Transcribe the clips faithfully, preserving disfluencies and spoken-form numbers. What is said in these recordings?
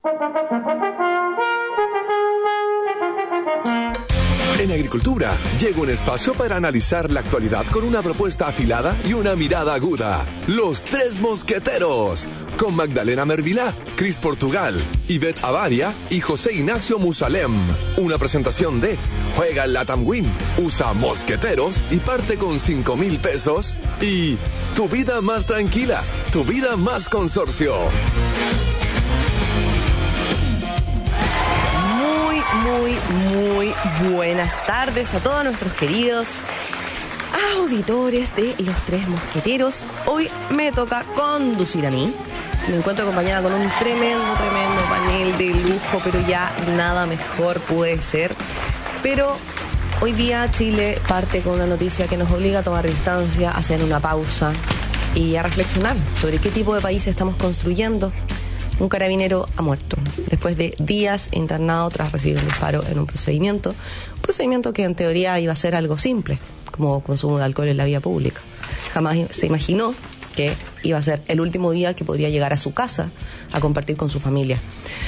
En Agricultura, llega un espacio para analizar la actualidad con una propuesta afilada y una mirada aguda. Los Tres Mosqueteros, con Magdalena Mervilá, Cris Portugal, Ivette Avaria y José Ignacio Musalem. Una presentación de Juega el Latam Win, usa Mosqueteros y parte con cinco mil pesos. Y tu vida más tranquila, tu vida más consorcio. Muy, muy buenas tardes a todos nuestros queridos auditores de Los Tres Mosqueteros. Hoy me toca conducir a mí. Me encuentro acompañada con un tremendo, tremendo panel de lujo, pero ya nada mejor puede ser. Pero hoy día Chile parte con una noticia que nos obliga a tomar distancia, a hacer una pausa y a reflexionar sobre qué tipo de país estamos construyendo. Un carabinero ha muerto después de días internado tras recibir un disparo en un procedimiento. Un procedimiento que en teoría iba a ser algo simple, como consumo de alcohol en la vía pública. Jamás se imaginó que iba a ser el último día que podría llegar a su casa a compartir con su familia.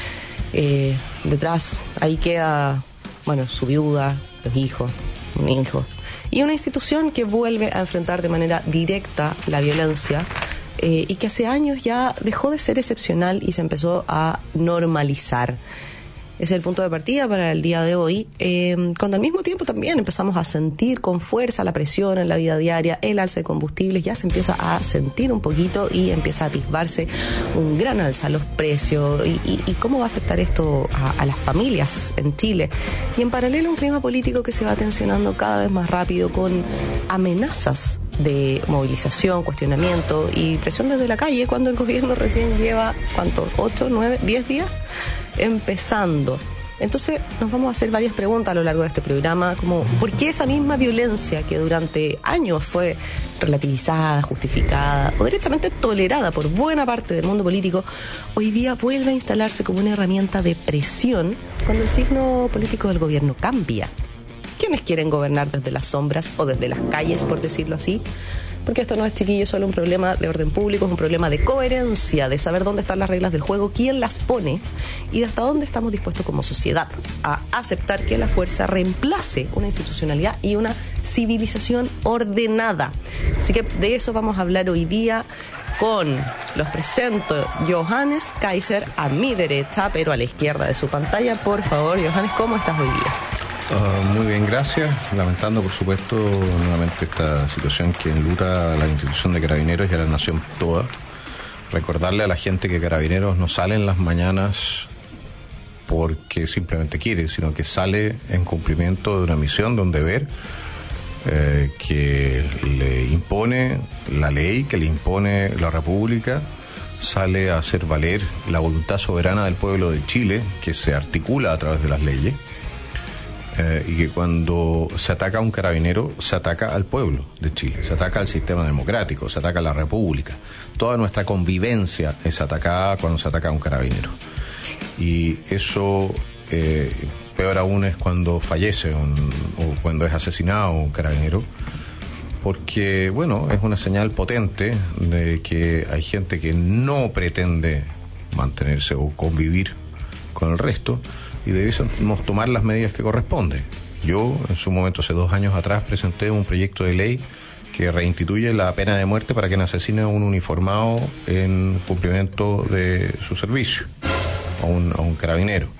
Eh, detrás, ahí queda, bueno, su viuda, los hijos, un hijo. Y una institución que vuelve a enfrentar de manera directa la violencia. Eh, y que hace años ya dejó de ser excepcional y se empezó a normalizar. Ese es el punto de partida para el día de hoy, eh, cuando al mismo tiempo también empezamos a sentir con fuerza la presión en la vida diaria, el alza de combustibles, ya se empieza a sentir un poquito y empieza a atisbarse un gran alza a los precios y, y, y cómo va a afectar esto a, a las familias en Chile. Y en paralelo un clima político que se va tensionando cada vez más rápido con amenazas de movilización, cuestionamiento y presión desde la calle cuando el gobierno recién lleva, ¿cuánto? ¿ocho, nueve, diez días? Empezando. Entonces nos vamos a hacer varias preguntas a lo largo de este programa, como ¿por qué esa misma violencia que durante años fue relativizada, justificada o directamente tolerada por buena parte del mundo político, hoy día vuelve a instalarse como una herramienta de presión cuando el signo político del gobierno cambia? ¿Quiénes quieren gobernar desde las sombras o desde las calles, por decirlo así? Porque esto no es, chiquillo, solo un problema de orden público, es un problema de coherencia, de saber dónde están las reglas del juego, quién las pone y de hasta dónde estamos dispuestos como sociedad a aceptar que la fuerza reemplace una institucionalidad y una civilización ordenada. Así que de eso vamos a hablar hoy día con, los presento, Johannes Kaiser a mi derecha, pero a la izquierda de su pantalla. Por favor, Johannes, ¿cómo estás hoy día? Uh, muy bien, gracias. Lamentando, por supuesto, nuevamente esta situación que enluta a la institución de Carabineros y a la nación toda. Recordarle a la gente que Carabineros no sale en las mañanas porque simplemente quiere, sino que sale en cumplimiento de una misión, de un deber eh, que le impone la ley, que le impone la República. Sale a hacer valer la voluntad soberana del pueblo de Chile, que se articula a través de las leyes. Eh, y que cuando se ataca a un carabinero, se ataca al pueblo de Chile, se ataca al sistema democrático, se ataca a la república. Toda nuestra convivencia es atacada cuando se ataca a un carabinero. Y eso, eh, peor aún, es cuando fallece un, o cuando es asesinado un carabinero, porque, bueno, es una señal potente de que hay gente que no pretende mantenerse o convivir con el resto, y debemos tomar las medidas que corresponden. Yo, en su momento, hace dos años atrás, presenté un proyecto de ley que reinstituye la pena de muerte para quien asesine a un uniformado en cumplimiento de su servicio, a un, a un carabinero.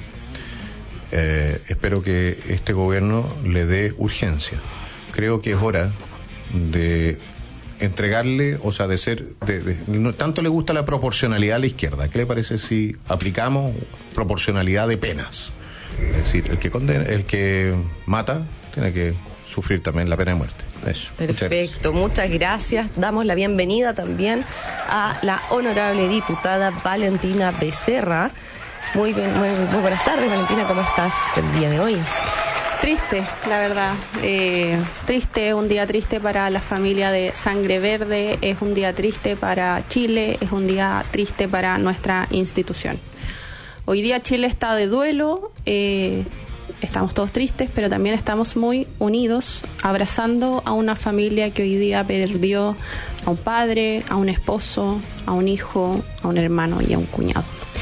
Eh, espero que este gobierno le dé urgencia. Creo que es hora de entregarle, o sea, de ser, de, de, no tanto le gusta la proporcionalidad a la izquierda. ¿Qué le parece si aplicamos proporcionalidad de penas? Es decir, el que condena, el que mata tiene que sufrir también la pena de muerte. Eso. Perfecto, muchas gracias. Damos la bienvenida también a la honorable diputada Valentina Becerra. Muy bien, muy, muy buenas tardes, Valentina, ¿cómo estás el día de hoy? Triste, la verdad, eh, triste, un día triste para la familia de Sangre Verde, es un día triste para Chile, es un día triste para nuestra institución. Hoy día Chile está de duelo, eh, estamos todos tristes, pero también estamos muy unidos, abrazando a una familia que hoy día perdió a un padre, a un esposo, a un hijo, a un hermano y a un cuñado.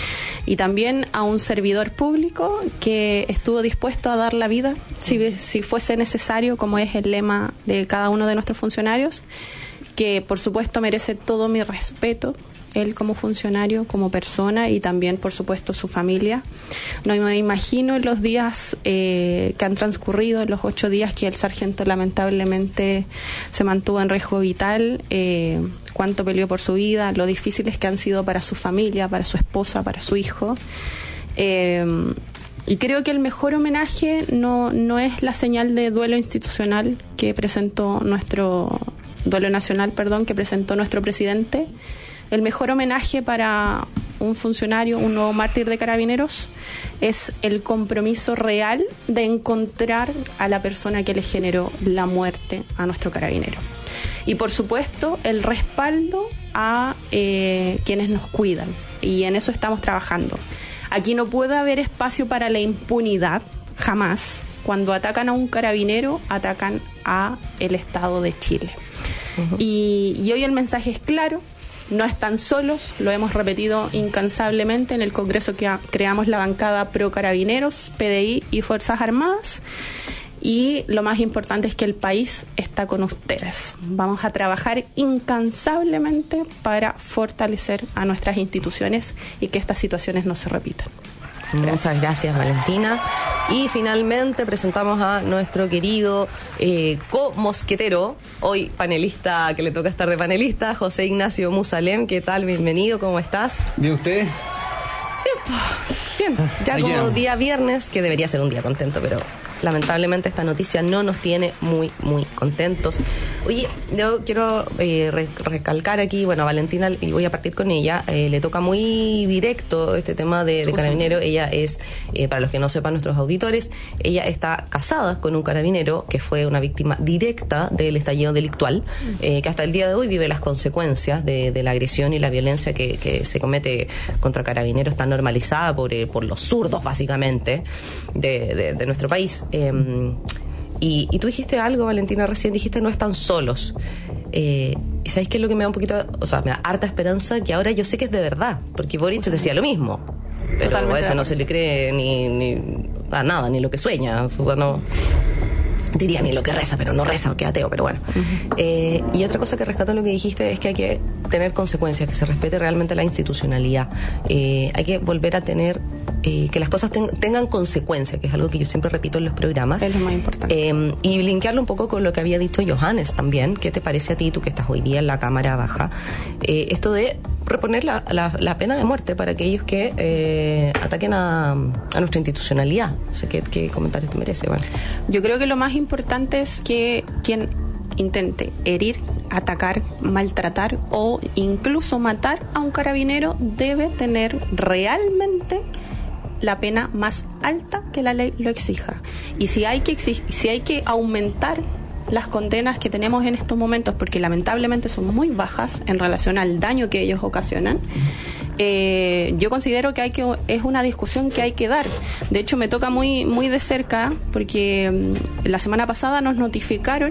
y también a un servidor público que estuvo dispuesto a dar la vida si, si fuese necesario, como es el lema de cada uno de nuestros funcionarios, que por supuesto merece todo mi respeto, él como funcionario, como persona, y también por supuesto su familia. No me imagino en los días eh, que han transcurrido, en los ocho días que el sargento lamentablemente se mantuvo en riesgo vital, eh, cuánto peleó por su vida, lo difíciles que han sido para su familia, para su esposa, para su hijo. Eh, y creo que el mejor homenaje no, no es la señal de duelo institucional que presentó nuestro, duelo nacional, perdón, que presentó nuestro presidente. El mejor homenaje para un funcionario, un nuevo mártir de Carabineros, es el compromiso real de encontrar a la persona que le generó la muerte a nuestro carabinero. Y por supuesto, el respaldo a eh, quienes nos cuidan. Y en eso estamos trabajando. Aquí no puede haber espacio para la impunidad, jamás. Cuando atacan a un carabinero, atacan a el Estado de Chile. Uh-huh. Y, y hoy el mensaje es claro. No están solos, lo hemos repetido incansablemente en el Congreso que creamos la bancada Pro Carabineros, P D I y Fuerzas Armadas. Y lo más importante es que el país está con ustedes. Vamos a trabajar incansablemente para fortalecer a nuestras instituciones y que estas situaciones no se repitan. Gracias. Muchas gracias, Valentina. Y finalmente presentamos a nuestro querido eh, co-mosquetero, hoy panelista, que le toca estar de panelista, José Ignacio Musalem. ¿Qué tal? Bienvenido, ¿cómo estás? ¿Bien usted? Bien, bien. Ya como día viernes, que debería ser un día contento, pero lamentablemente esta noticia no nos tiene muy, muy contentos. Oye, yo quiero eh, re- recalcar aquí, bueno, a Valentina, y voy a partir con ella, eh, le toca muy directo este tema de, de carabinero. Ella es, eh, para los que no sepan nuestros auditores, ella está casada con un carabinero que fue una víctima directa del estallido delictual, eh, que hasta el día de hoy vive las consecuencias de, de la agresión y la violencia que, que se comete contra carabineros, está normalizada por, eh, por los zurdos, básicamente, de, de, de nuestro país. Eh, y, y tú dijiste algo, Valentina, recién dijiste no están solos. Eh, ¿Y sabéis qué es lo que me da un poquito, o sea, me da harta esperanza? Que ahora yo sé que es de verdad, porque Boric decía lo mismo, pero Totalmente a ese no se le cree ni, ni a nada, ni lo que sueña, o sea, no diría ni lo que reza, pero no reza, porque es ateo, pero bueno. Uh-huh. Eh, y otra cosa que rescato en lo que dijiste es que hay que tener consecuencias, que se respete realmente la institucionalidad. Eh, hay que volver a tener, eh, que las cosas ten, tengan consecuencias, que es algo que yo siempre repito en los programas. Es lo más importante. Eh, y linkearlo un poco con lo que había dicho Johannes también. ¿Qué te parece a ti, tú que estás hoy día en la Cámara Baja? Eh, esto de reponer la, la, la pena de muerte para aquellos que eh, ataquen a, a nuestra institucionalidad. No sé qué, qué comentario te merece. Bueno. Yo creo que lo más importante es que quien intente herir, atacar, maltratar o incluso matar a un carabinero debe tener realmente la pena más alta que la ley lo exija. Y si hay que exig- si hay que aumentar las condenas que tenemos en estos momentos, porque lamentablemente son muy bajas en relación al daño que ellos ocasionan, eh, yo considero que hay que es una discusión que hay que dar. De hecho, me toca muy muy de cerca, porque um, la semana pasada nos notificaron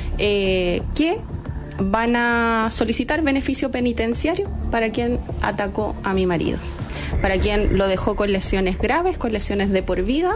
eh, que van a solicitar beneficio penitenciario para quien atacó a mi marido, para quien lo dejó con lesiones graves, con lesiones de por vida,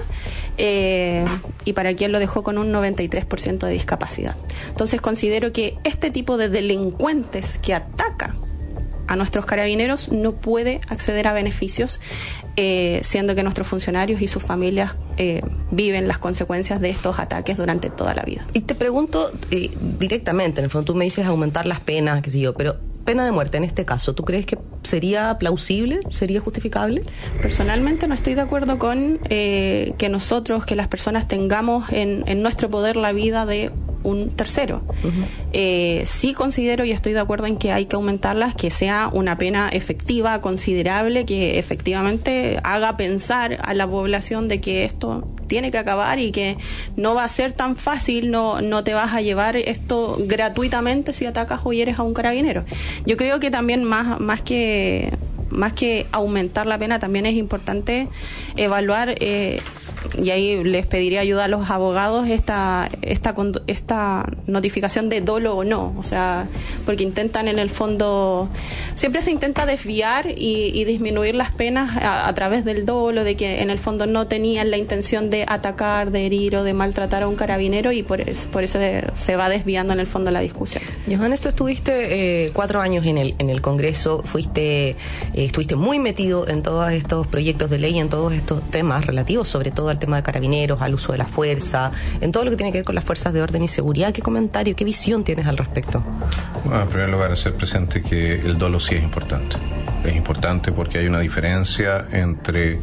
eh, y para quien lo dejó con un noventa y tres por ciento de discapacidad. Entonces considero que este tipo de delincuentes que ataca a nuestros carabineros no puede acceder a beneficios, eh, siendo que nuestros funcionarios y sus familias eh, viven las consecuencias de estos ataques durante toda la vida. Y te pregunto eh, directamente, en el fondo tú me dices aumentar las penas, qué sé yo, pero pena de muerte en este caso, ¿tú crees que sería plausible, sería justificable? Personalmente no estoy de acuerdo con eh, que nosotros, que las personas tengamos en, en nuestro poder la vida de un tercero. Uh-huh. Eh, sí considero y estoy de acuerdo en que hay que aumentarlas, que sea una pena efectiva, considerable, que efectivamente haga pensar a la población de que esto tiene que acabar y que no va a ser tan fácil, no, no te vas a llevar esto gratuitamente si atacas o hieres a un carabinero. Yo creo que también más, más que más que aumentar la pena, también es importante evaluar eh, y ahí les pediría ayuda a los abogados, esta, esta, esta notificación de dolo o no, o sea, porque intentan en el fondo, siempre se intenta desviar y, y disminuir las penas a, a través del dolo, de que en el fondo no tenían la intención de atacar, de herir o de maltratar a un carabinero, y por eso, por eso se va desviando en el fondo la discusión. Johannes, tú estuviste eh, cuatro años en el, en el Congreso, fuiste, eh, estuviste muy metido en todos estos proyectos de ley, en todos estos temas relativos, sobre todo al tema de carabineros, al uso de la fuerza, en todo lo que tiene que ver con las fuerzas de orden y seguridad. ¿Qué comentario, qué visión tienes al respecto? Bueno, en primer lugar, hacer presente que el dolo sí es importante. Es importante porque hay una diferencia entre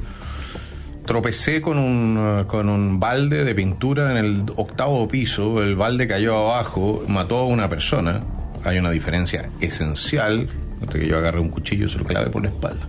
tropecé con un, con un balde de pintura en el octavo piso, el balde cayó abajo, mató a una persona. Hay una diferencia esencial entre que yo agarre un cuchillo y se lo clave por la espalda.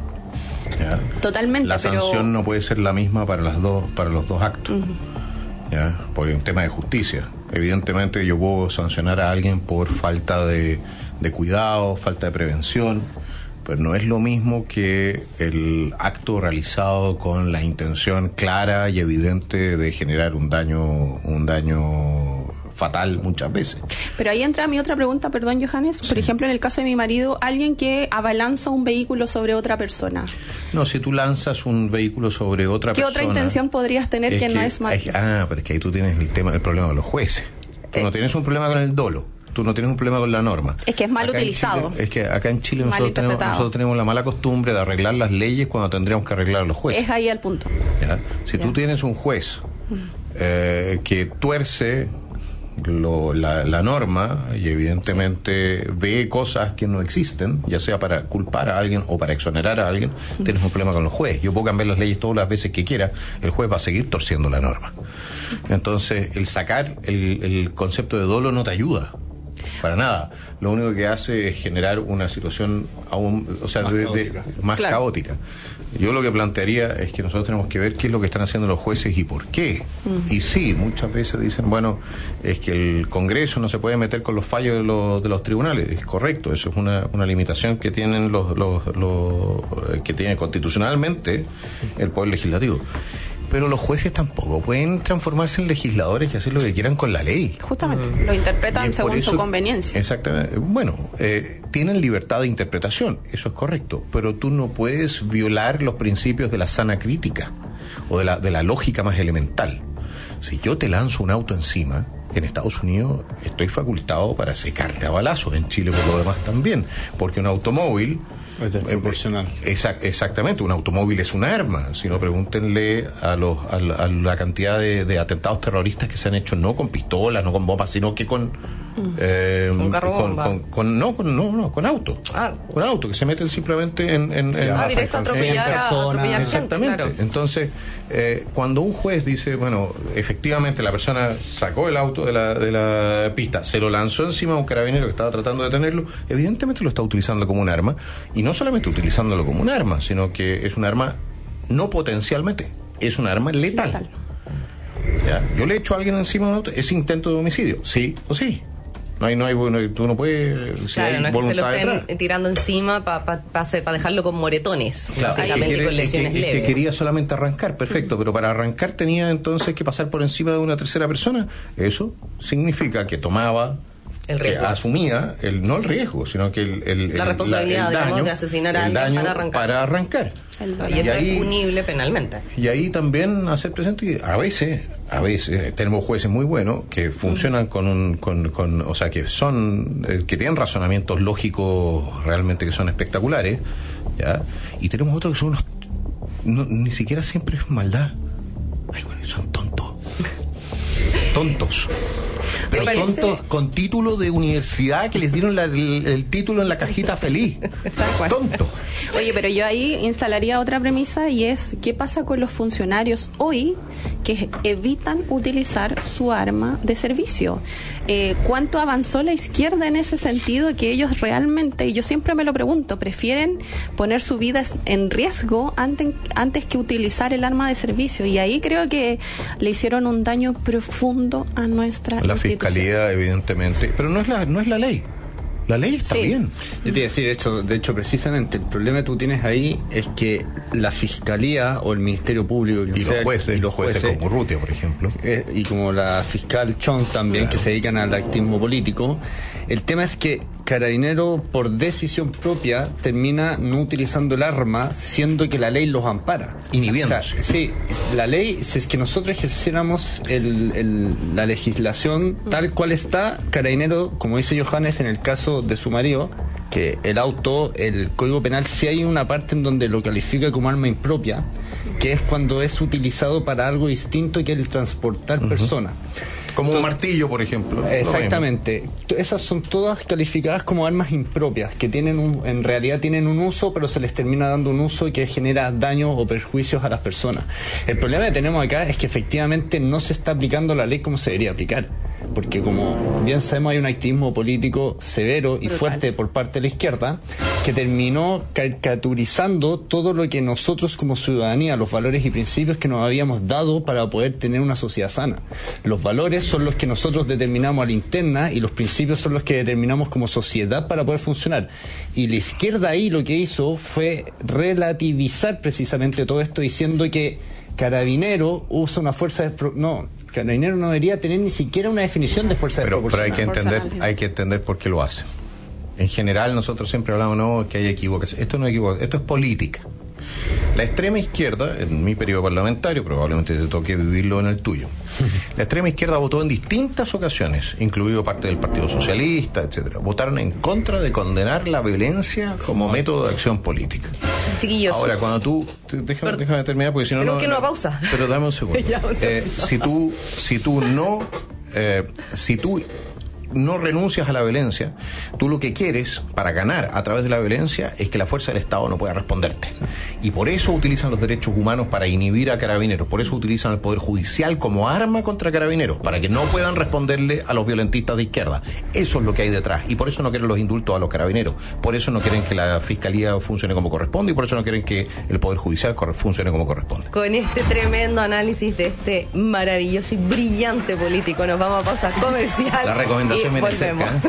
¿Ya? Totalmente. La pero... sanción no puede ser la misma para las dos, para los dos actos. Uh-huh. ¿Ya? Porque es un tema de justicia. Evidentemente yo puedo sancionar a alguien por falta de, de cuidado, falta de prevención, pero no es lo mismo que el acto realizado con la intención clara y evidente de generar un daño, un daño fatal muchas veces. Pero ahí entra mi otra pregunta, perdón, Johannes. Sí. Por ejemplo, en el caso de mi marido, alguien que abalanza un vehículo sobre otra persona. No, si tú lanzas un vehículo sobre otra ¿Qué persona... ¿Qué otra intención podrías tener que, que no es más? Ah, pero es que ahí tú tienes el tema, el problema de los jueces. Tú eh, no tienes un problema con el dolo. Tú no tienes un problema con la norma. Es que es mal acá utilizado. Chile, es que acá en Chile nosotros tenemos, nosotros tenemos la mala costumbre de arreglar las leyes cuando tendríamos que arreglar a los jueces. Es ahí el punto. ¿Ya? Si ya. tú tienes un juez eh, que tuerce lo, la, la norma y evidentemente sí. ve cosas que no existen, ya sea para culpar a alguien o para exonerar a alguien, uh-huh. tienes un problema con los jueces. Yo puedo cambiar las leyes todas las veces que quiera, el juez va a seguir torciendo la norma. Entonces, el sacar el, el concepto de dolo no te ayuda. Para nada. Lo único que hace es generar una situación aún, o sea, más, de, caótica. De, más claro. caótica. Yo lo que plantearía es que nosotros tenemos que ver qué es lo que están haciendo los jueces y por qué. Uh-huh. Y sí, muchas veces dicen, bueno, es que el Congreso no se puede meter con los fallos de los, de los tribunales. Es correcto, eso es una, una limitación que tienen los, los, los que tiene constitucionalmente el Poder Legislativo. Pero los jueces tampoco pueden transformarse en legisladores y hacer lo que quieran con la ley. Justamente, mm. lo interpretan según eso, su conveniencia. Exactamente. Bueno, eh, tienen libertad de interpretación, eso es correcto, pero tú no puedes violar los principios de la sana crítica o de la, de la lógica más elemental. Si yo te lanzo un auto encima, en Estados Unidos estoy facultado para secarte a balazos, en Chile por lo demás también, porque un automóvil... Es desproporcional. Exact, exactamente, un automóvil es un arma. Si no, pregúntenle a, los, a, la, a la cantidad de, de atentados terroristas que se han hecho, no con pistolas, no con bombas, sino que con... Mm. Eh, ¿Con carro bomba? Con, con, con, no, con, no, no, con auto. Ah. Con auto, que se meten simplemente en... en, en ah, directo a atropellar, a atropellar. Exactamente. Claro. Entonces, eh, cuando un juez dice, bueno, efectivamente la persona sacó el auto de la, de la pista, se lo lanzó encima a un carabinero que estaba tratando de detenerlo, evidentemente lo está utilizando como un arma, y no solamente utilizándolo como un arma, sino que es un arma no potencialmente, es un arma letal. letal. ¿Ya? Yo le echo a alguien encima de un auto, ¿es intento de homicidio? Sí o sí. No hay, no hay, no hay, tú no puedes. Si claro, hay no es que se lo estén detrás. tirando encima para pa, pa, pa dejarlo con moretones, claro, básicamente, quiere, con lesiones es que, leves. Es que quería solamente arrancar, perfecto, uh-huh. pero para arrancar tenía entonces que pasar por encima de una tercera persona. Eso significa que tomaba, el riesgo. que asumía, el no el riesgo, sino que el, el la responsabilidad, el, el daño, digamos, de asesinar a alguien para arrancar. Para arrancar. Y eso y ahí, es punible penalmente. Y ahí también hacer presente que a veces, a veces tenemos jueces muy buenos que funcionan uh-huh. con un, con, con, o sea, que son, eh, que tienen razonamientos lógicos realmente que son espectaculares, ¿ya? Y tenemos otros que son unos, no, ni siquiera siempre es maldad. Ay, bueno, son tontos. Tontos. Pero tontos con título de universidad que les dieron la, el, el título en la cajita feliz. Tonto. Oye, pero yo ahí instalaría otra premisa y es ¿qué pasa con los funcionarios hoy que evitan utilizar su arma de servicio? Eh, ¿Cuánto avanzó la izquierda en ese sentido que ellos realmente, y yo siempre me lo pregunto, prefieren poner su vida en riesgo antes, antes que utilizar el arma de servicio? Y ahí creo que le hicieron un daño profundo a nuestra la institución. Fiscalía, evidentemente, pero no es la no es la ley. La ley está Sí. bien. Yo te iba a decir, de hecho, de hecho, precisamente, el problema que tú tienes ahí es que la Fiscalía o el Ministerio Público... Y los jueces, y los jueces como Urrutia, por ejemplo. Eh, y como la fiscal Chong también, claro, que se dedican al activismo político. El tema es que Carabinero, por decisión propia, termina no utilizando el arma, siendo que la ley los ampara. Inhibiéndose. O sea, sí, la ley, si es que nosotros ejerciéramos el, el, la legislación tal cual está, Carabinero, como dice Johannes en el caso de su marido, que el auto, el Código Penal, sí hay una parte en donde lo califica como arma impropia, que es cuando es utilizado para algo distinto que el transportar uh-huh. personas. Como un martillo, por ejemplo. Exactamente. Esas son todas calificadas como armas impropias, que tienen un, en realidad tienen un uso, pero se les termina dando un uso que genera daños o perjuicios a las personas. El problema que tenemos acá es que efectivamente no se está aplicando la ley como se debería aplicar. Porque como bien sabemos hay un activismo político severo y Brutal. fuerte por parte de la izquierda que terminó caricaturizando todo lo que nosotros como ciudadanía, los valores y principios que nos habíamos dado para poder tener una sociedad sana. Los valores son los que nosotros determinamos a la interna y los principios son los que determinamos como sociedad para poder funcionar. Y la izquierda ahí lo que hizo fue relativizar precisamente todo esto diciendo que Carabinero usa una fuerza de... Pro- no, Carabinero no debería tener ni siquiera una definición de fuerza pero, desproporcionada. Pero hay que entender, hay que entender por qué lo hace. En general nosotros siempre hablamos, no, que hay equivocación. Esto no es equivocación, esto es política. La extrema izquierda, en mi periodo parlamentario, probablemente te toque vivirlo en el tuyo, la extrema izquierda votó en distintas ocasiones, incluido parte del Partido Socialista, etcétera. Votaron en contra de condenar la violencia como método de acción política. Chiquillos. Ahora, cuando tú... Déjame, pero, déjame terminar, porque si no... Tenemos no, que ir a no, una pausa. Pero dame un segundo. ya, o sea. eh, si tú, si tú no... Eh, si tú... no renuncias a la violencia, tú lo que quieres para ganar a través de la violencia es que la fuerza del Estado no pueda responderte. Y por eso utilizan los derechos humanos para inhibir a Carabineros, por eso utilizan el Poder Judicial como arma contra Carabineros, para que no puedan responderle a los violentistas de izquierda. Eso es lo que hay detrás, y por eso no quieren los indultos a los Carabineros, por eso no quieren que la Fiscalía funcione como corresponde, y por eso no quieren que el Poder Judicial funcione como corresponde. Con este tremendo análisis de este maravilloso y brillante político, nos vamos a pausa comercial. La recomendación y volvemos. Cerca, ¿eh?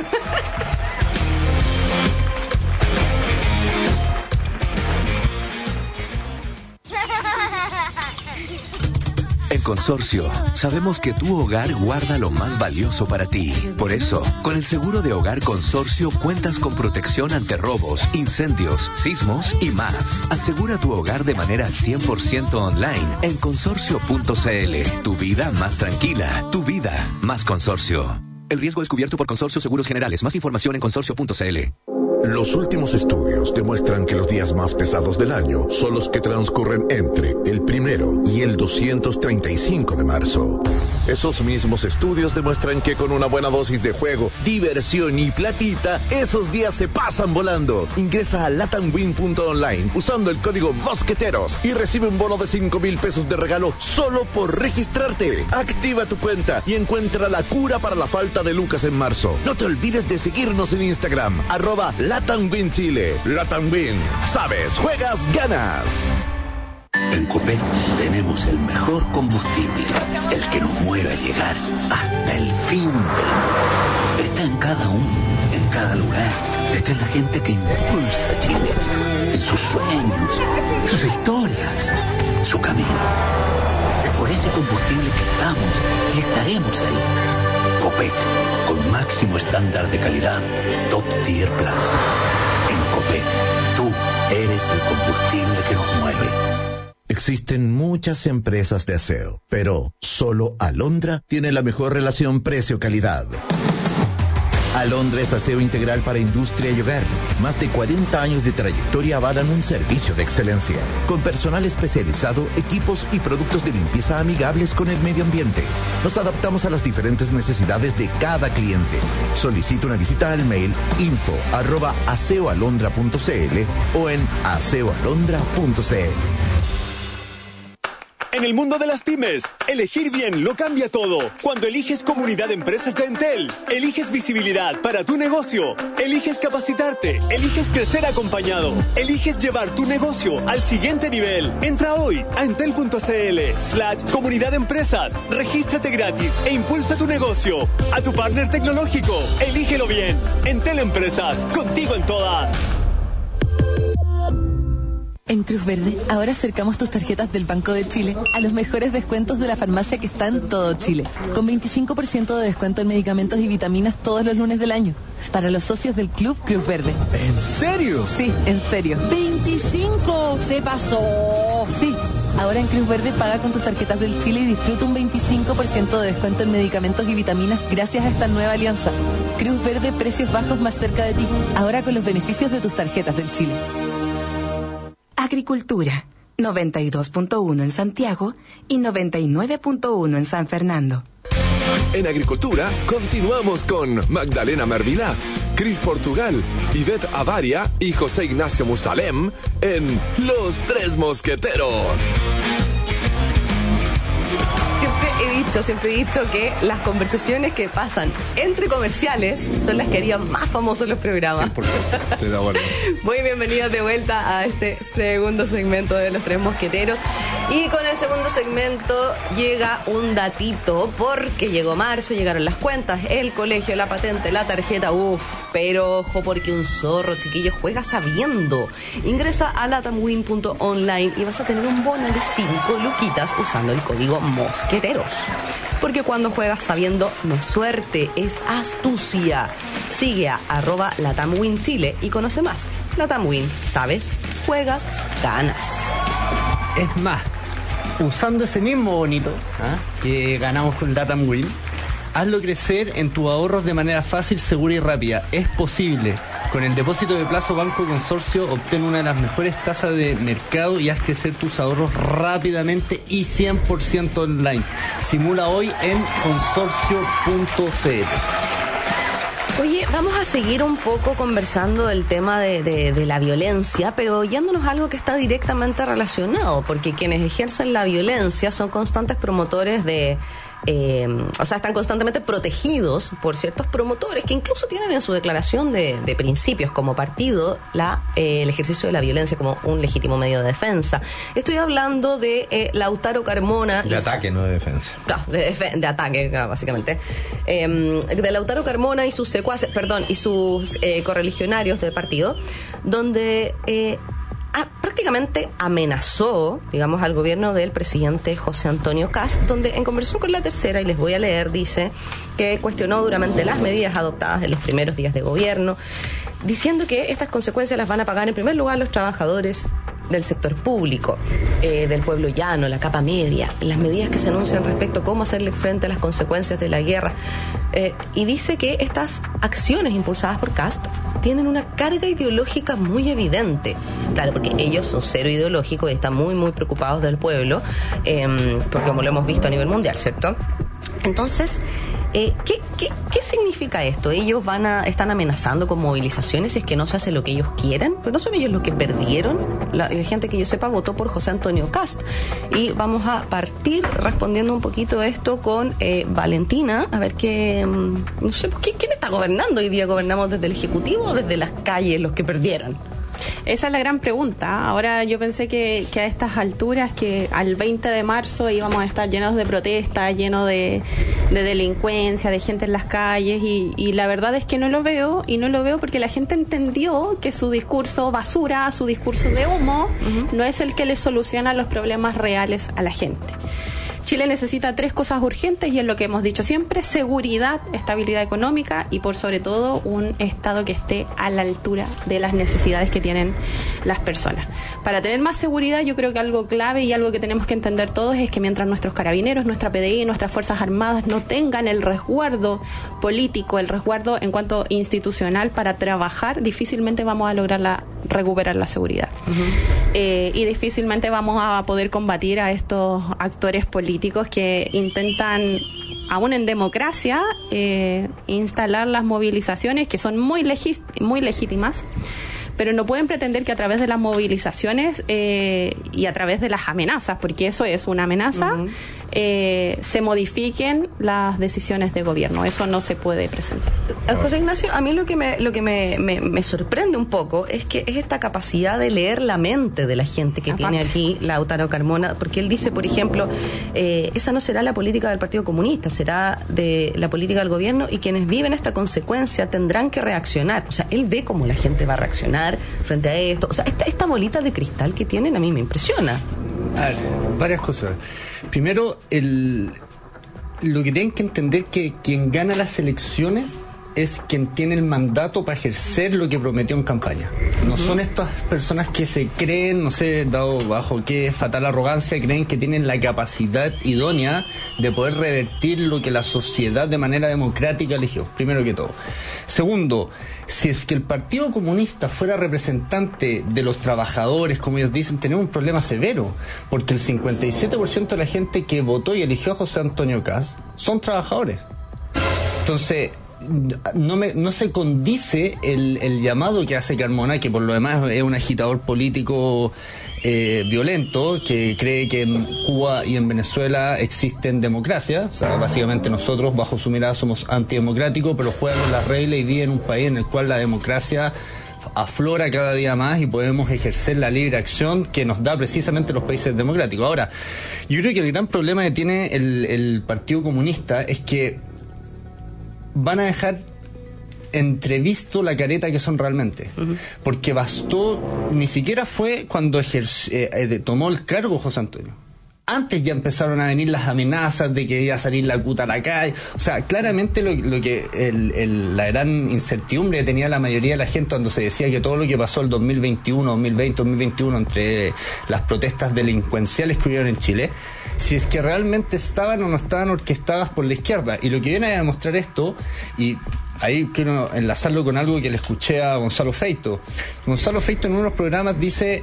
En Consorcio, sabemos que tu hogar guarda lo más valioso para ti. Por eso, con el seguro de hogar Consorcio cuentas con protección ante robos, incendios, sismos y más. Asegura tu hogar de manera cien por ciento online en consorcio punto c l. Tu vida más tranquila, tu vida más Consorcio. El riesgo es cubierto por Consorcio Seguros Generales. Más información en consorcio punto c l. Los últimos estudios demuestran que los días más pesados del año son los que transcurren entre el primero y el doscientos treinta y cinco de marzo. Esos mismos estudios demuestran que con una buena dosis de juego, diversión y platita, esos días se pasan volando. Ingresa a latam win punto online usando el código Mosqueteros y recibe un bono de cinco mil pesos de regalo solo por registrarte. Activa tu cuenta y encuentra la cura para la falta de lucas en marzo. No te olvides de seguirnos en Instagram, arroba Latam Win Chile. Latam Win. Sabes, juegas, ganas. En Copec tenemos el mejor combustible, el que nos mueve a llegar hasta el fin del mundo. Está en cada uno, en cada lugar. Está en la gente que impulsa a Chile, en sus sueños, sus historias, su camino. Es por ese combustible que estamos y estaremos ahí. Copec, con máximo estándar de calidad, Top Tier Plus. En Copec, tú eres el combustible que nos mueve. Existen muchas empresas de aseo, pero solo Alondra tiene la mejor relación precio-calidad. Alondra es aseo integral para industria y hogar. Más de cuarenta años de trayectoria avalan un servicio de excelencia, con personal especializado, equipos y productos de limpieza amigables con el medio ambiente. Nos adaptamos a las diferentes necesidades de cada cliente. Solicita una visita al mail info arroba aseoalondra punto c l o en aseo alondra punto c l. En el mundo de las pymes, elegir bien lo cambia todo. Cuando eliges Comunidad de Empresas de Entel, eliges visibilidad para tu negocio, eliges capacitarte, eliges crecer acompañado, eliges llevar tu negocio al siguiente nivel. Entra hoy a entel.cl slash Comunidad de Empresas, regístrate gratis e impulsa tu negocio. A tu partner tecnológico, elígelo bien. Entel Empresas, contigo en todas. En Cruz Verde, ahora acercamos tus tarjetas del Banco de Chile a los mejores descuentos de la farmacia que está en todo Chile, con veinticinco por ciento de descuento en medicamentos y vitaminas todos los lunes del año, para los socios del Club Cruz Verde. ¿En serio? Sí, en serio. ¡veinticinco! ¡Se pasó! Sí. Ahora en Cruz Verde paga con tus tarjetas del Chile y disfruta un veinticinco por ciento de descuento en medicamentos y vitaminas gracias a esta nueva alianza. Cruz Verde, precios bajos más cerca de ti. Ahora con los beneficios de tus tarjetas del Chile. Agricultura, noventa y dos punto uno en Santiago y noventa y nueve punto uno en San Fernando. En Agricultura continuamos con Magdalena Mervilá, Cris Portugal, Ivette Avaria y José Ignacio Musalem en Los Tres Mosqueteros. Siempre he dicho, siempre he dicho que las conversaciones que pasan entre comerciales son las que harían más famosos los programas. cien por ciento, estoy de acuerdo. Muy bienvenidos de vuelta a este segundo segmento de Los Tres Mosqueteros. Y con el segundo segmento llega un datito, porque llegó marzo, llegaron las cuentas, el colegio, la patente, la tarjeta, uff, pero ojo porque un zorro, chiquillos, juega sabiendo. Ingresa a latamwin punto online y vas a tener un bono de cinco luquitas usando el código Mosqueteros. Porque cuando juegas sabiendo no es suerte, es astucia. Sigue a arroba latamwin chile y conoce más. Latamwin, sabes, juegas, ganas. Es más, usando ese mismo bonito ¿ah? que ganamos con LatamWin, hazlo crecer en tus ahorros de manera fácil, segura y rápida. Es posible. Con el depósito de plazo Banco Consorcio obtén una de las mejores tasas de mercado y haz crecer tus ahorros rápidamente y cien por ciento online. Simula hoy en consorcio punto c l. Oye, vamos a seguir un poco conversando del tema de, de, de la violencia, pero yéndonos a algo que está directamente relacionado, porque quienes ejercen la violencia son constantes promotores de... Eh, o sea, están constantemente protegidos por ciertos promotores que incluso tienen en su declaración de, de principios como partido la, eh, el ejercicio de la violencia como un legítimo medio de defensa. Estoy hablando de eh, Lautaro Carmona. De ataque, su... no de defensa. No, de, de, de ataque, claro, básicamente. Eh, de Lautaro Carmona y sus secuaces, perdón, y sus eh, correligionarios del partido, donde... Eh, Ah, prácticamente amenazó, digamos, al gobierno del presidente José Antonio Kast, donde en conversación con La Tercera, y les voy a leer, dice que cuestionó duramente las medidas adoptadas en los primeros días de gobierno, diciendo que estas consecuencias las van a pagar en primer lugar los trabajadores del sector público, eh, del pueblo llano, la capa media, las medidas que se anuncian respecto a cómo hacerle frente a las consecuencias de la guerra. Eh, y dice que estas acciones impulsadas por Kast tienen una carga ideológica muy evidente. Claro, porque ellos son cero ideológicos y están muy, muy preocupados del pueblo, eh, porque como lo hemos visto a nivel mundial, ¿cierto? Entonces, eh, ¿qué, qué, ¿qué significa esto? Ellos van a están amenazando con movilizaciones si es que no se hace lo que ellos quieren, pero no son ellos los que perdieron. La, la gente que yo sepa votó por José Antonio Kast. Y vamos a partir respondiendo un poquito esto con eh, Valentina, a ver qué, no sé, ¿quién está gobernando hoy día? ¿Gobernamos desde el Ejecutivo o desde las calles los que perdieron? Esa es la gran pregunta. Ahora yo pensé que, que a estas alturas, que al veinte de marzo íbamos a estar llenos de protestas, llenos de, de delincuencia, de gente en las calles, y, y la verdad es que no lo veo, y no lo veo porque la gente entendió que su discurso basura, su discurso de humo, uh-huh. no es el que le soluciona los problemas reales a la gente. Chile necesita tres cosas urgentes y es lo que hemos dicho siempre: seguridad, estabilidad económica y por sobre todo un Estado que esté a la altura de las necesidades que tienen las personas. Para tener más seguridad, yo creo que algo clave y algo que tenemos que entender todos es que mientras nuestros carabineros, nuestra P D I, nuestras Fuerzas Armadas no tengan el resguardo político, el resguardo en cuanto institucional para trabajar, difícilmente vamos a lograr la, recuperar la seguridad. Uh-huh. Eh, y difícilmente vamos a poder combatir a estos actores políticos que intentan, aún en democracia, eh, instalar las movilizaciones que son muy, legis- muy legítimas, pero no pueden pretender que a través de las movilizaciones eh, y a través de las amenazas, porque eso es una amenaza, uh-huh. eh, se modifiquen las decisiones de gobierno. Eso no se puede presentar. José Ignacio, a mí lo que me lo que me, me, me sorprende un poco es que es esta capacidad de leer la mente de la gente que Aparte. tiene aquí Lautaro Carmona, porque él dice, por ejemplo, eh, esa no será la política del Partido Comunista, será de la política del gobierno, y quienes viven esta consecuencia tendrán que reaccionar. O sea, él ve cómo la gente va a reaccionar frente a esto. O sea, esta, esta bolita de cristal que tienen a mí me impresiona. A ver, varias cosas. Primero, el, lo que tienen que entender que quien gana las elecciones es quien tiene el mandato para ejercer lo que prometió en campaña. No uh-huh. son estas personas que se creen, no sé, dado bajo qué fatal arrogancia, creen que tienen la capacidad idónea de poder revertir lo que la sociedad de manera democrática eligió, primero que todo. Segundo, si es que el Partido Comunista fuera representante de los trabajadores, como ellos dicen, tenemos un problema severo, porque el cincuenta y siete por ciento de la gente que votó y eligió a José Antonio Kast son trabajadores. Entonces, No, me, no se condice el, el llamado que hace Carmona, que por lo demás es un agitador político eh, violento, que cree que en Cuba y en Venezuela existen democracias. O sea, básicamente nosotros, bajo su mirada, somos antidemocráticos, pero juegan con las reglas y viven en un país en el cual la democracia aflora cada día más y podemos ejercer la libre acción que nos da precisamente los países democráticos. Ahora, yo creo que el gran problema que tiene el, el Partido Comunista es que van a dejar entrevisto la careta que son realmente. Uh-huh. Porque bastó, ni siquiera fue cuando ejerce, eh, tomó el cargo José Antonio. Antes ya empezaron a venir las amenazas de que iba a salir la cuta a la calle. O sea, claramente lo, lo que el, el, la gran incertidumbre que tenía la mayoría de la gente cuando se decía que todo lo que pasó el dos mil veintiuno, dos mil veinte, dos mil veintiuno entre las protestas delincuenciales que hubieron en Chile, si es que realmente estaban o no estaban orquestadas por la izquierda. Y lo que viene a demostrar esto, y ahí quiero enlazarlo con algo que le escuché a Gonzalo Feito. Gonzalo Feito en unos programas dice: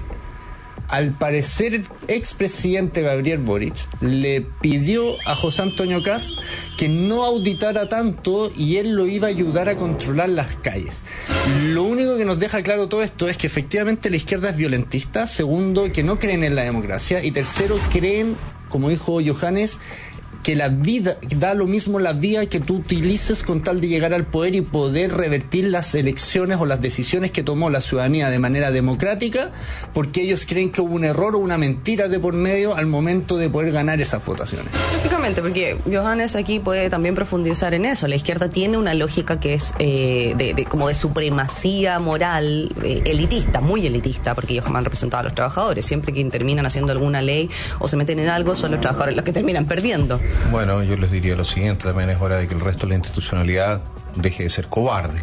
al parecer el expresidente Gabriel Boric le pidió a José Antonio Kast que no auditara tanto y él lo iba a ayudar a controlar las calles. Lo único que nos deja claro todo esto es que efectivamente la izquierda es violentista, segundo, que no creen en la democracia, y tercero, creen, como dijo Johannes, que la vida, da lo mismo la vía que tú utilices con tal de llegar al poder y poder revertir las elecciones o las decisiones que tomó la ciudadanía de manera democrática, porque ellos creen que hubo un error o una mentira de por medio al momento de poder ganar esas votaciones. Lógicamente, porque Johannes aquí puede también profundizar en eso. La izquierda tiene una lógica que es eh, de, de, como de supremacía moral, eh, elitista, muy elitista, porque ellos jamás han representado a los trabajadores. Siempre que terminan haciendo alguna ley o se meten en algo, son los trabajadores los que terminan perdiendo. Bueno, yo les diría lo siguiente: también es hora de que el resto de la institucionalidad deje de ser cobarde.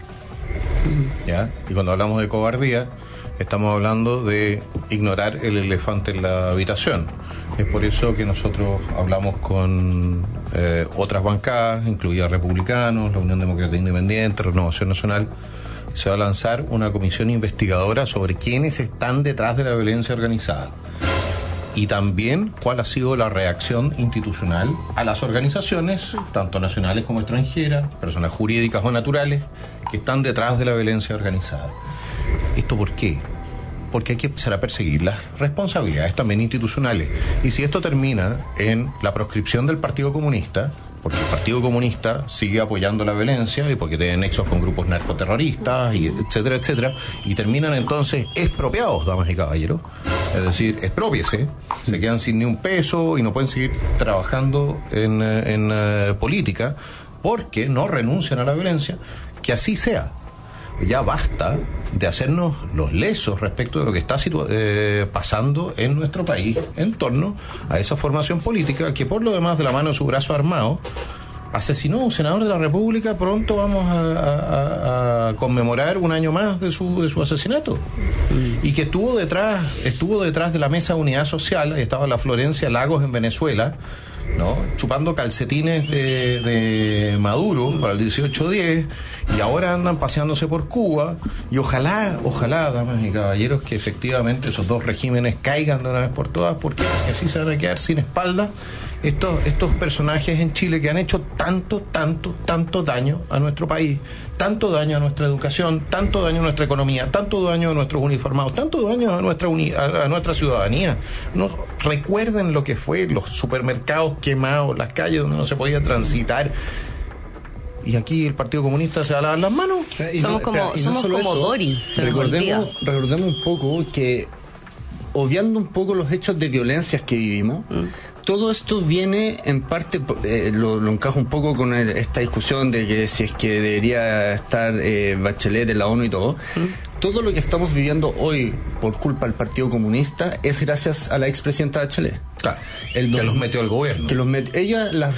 ¿Ya? Y cuando hablamos de cobardía, estamos hablando de ignorar el elefante en la habitación. Es por eso que nosotros hablamos con eh, otras bancadas, incluidas Republicanos, la Unión Demócrata Independiente, Renovación Nacional. Se va a lanzar una comisión investigadora sobre quiénes están detrás de la violencia organizada. Y también cuál ha sido la reacción institucional a las organizaciones, tanto nacionales como extranjeras, personas jurídicas o naturales, que están detrás de la violencia organizada. ¿Esto por qué? Porque hay que empezar a perseguir las responsabilidades también institucionales. Y si esto termina en la proscripción del Partido Comunista, porque el Partido Comunista sigue apoyando la violencia y porque tienen nexos con grupos narcoterroristas, y etcétera, etcétera, y terminan entonces expropiados, damas y caballeros. Es decir, expropiese, se quedan sin ni un peso y no pueden seguir trabajando en, en uh, política porque no renuncian a la violencia. Que así sea. Ya basta de hacernos los lesos respecto de lo que está situ- eh, pasando en nuestro país en torno a esa formación política que, por lo demás, de la mano de su brazo armado, asesinó a un senador de la República. Pronto vamos a, a, a conmemorar un año más de su de su asesinato. Mm. Y que estuvo detrás estuvo detrás de la Mesa de Unidad Social. Estaba la Florencia Lagos en Venezuela, ¿no? Chupando calcetines de, de Maduro para el dieciocho diez, y ahora andan paseándose por Cuba, y ojalá, ojalá, damas y caballeros, que efectivamente esos dos regímenes caigan de una vez por todas, porque así se van a quedar sin espalda estos, estos personajes en Chile que han hecho tanto, tanto, tanto daño a nuestro país, tanto daño a nuestra educación, tanto daño a nuestra economía, tanto daño a nuestros uniformados, tanto daño a nuestra uni, a, a nuestra ciudadanía. No recuerden lo que fue los supermercados quemados, las calles donde no se podía transitar. Y aquí el Partido Comunista se va a lavar las manos. Y somos no, como, no somos como eso, Dori. Recordemos, recordemos un poco que, obviando un poco los hechos de violencias que vivimos, mm. todo esto viene en parte, eh, lo, lo encajo un poco con el, esta discusión de que si es que debería estar eh, Bachelet en la ONU y todo. ¿Mm? Todo lo que estamos viviendo hoy por culpa del Partido Comunista es gracias a la expresidenta Bachelet. Claro, el que los metió al gobierno. Que los met, ella las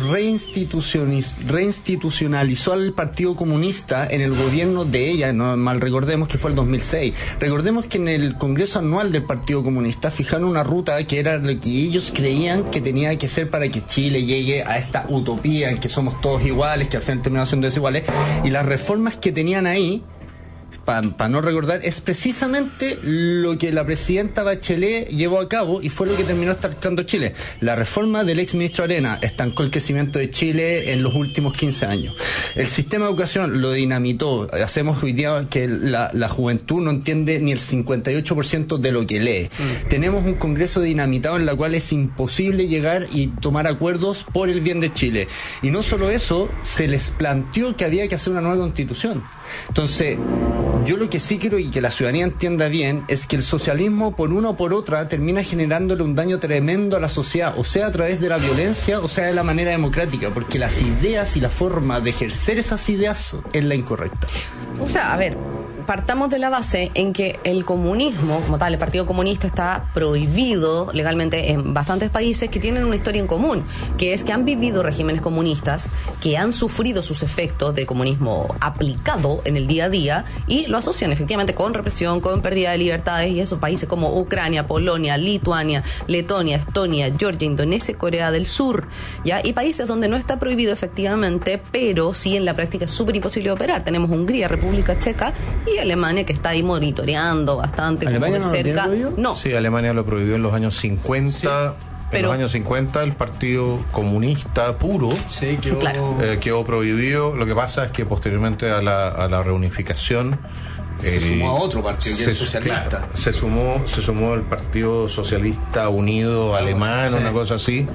reinstitucionalizó al Partido Comunista en el gobierno de ella, no mal recordemos que fue el dos mil seis. Recordemos que en el Congreso Anual del Partido Comunista fijaron una ruta que era lo que ellos creían que tenía que ser para que Chile llegue a esta utopía en que somos todos iguales, que al final terminaron siendo desiguales, y las reformas que tenían ahí, para pa no recordar, es precisamente lo que la presidenta Bachelet llevó a cabo y fue lo que terminó estancando Chile. La reforma del ex ministro Arena estancó el crecimiento de Chile en los últimos quince años. El sistema de educación lo dinamitó. Hacemos hoy día que la, la juventud no entiende ni el cincuenta y ocho por ciento de lo que lee. Mm. Tenemos un Congreso dinamitado en la cual es imposible llegar y tomar acuerdos por el bien de Chile. Y no solo eso, se les planteó que había que hacer una nueva constitución. Entonces, yo lo que sí quiero y que la ciudadanía entienda bien es que el socialismo, por una o por otra, termina generándole un daño tremendo a la sociedad, o sea a través de la violencia, o sea de la manera democrática, porque las ideas y la forma de ejercer esas ideas es la incorrecta. O sea, a ver, partamos de la base en que el comunismo, como tal, el Partido Comunista, está prohibido legalmente en bastantes países que tienen una historia en común, que es que han vivido regímenes comunistas, que han sufrido sus efectos de comunismo aplicado en el día a día y lo asocian efectivamente con represión, con pérdida de libertades, y esos países como Ucrania, Polonia, Lituania, Letonia, Estonia, Georgia, Indonesia, Corea del Sur, ¿ya? Y países donde no está prohibido efectivamente, pero sí en la práctica es súper imposible de operar. Tenemos Hungría, República Checa y Alemania, que está ahí monitoreando bastante como de no cerca. No. Sí, Alemania lo prohibió en los años cincuenta. Sí. En Pero, los años cincuenta el Partido Comunista puro sí, quedó... Claro. eh, quedó prohibido. Lo que pasa es que posteriormente a la, a la reunificación se el, sumó a otro partido que se, es socialista. Claro, se sumó se sumó el Partido Socialista Unido Alemán, sí. Una cosa así,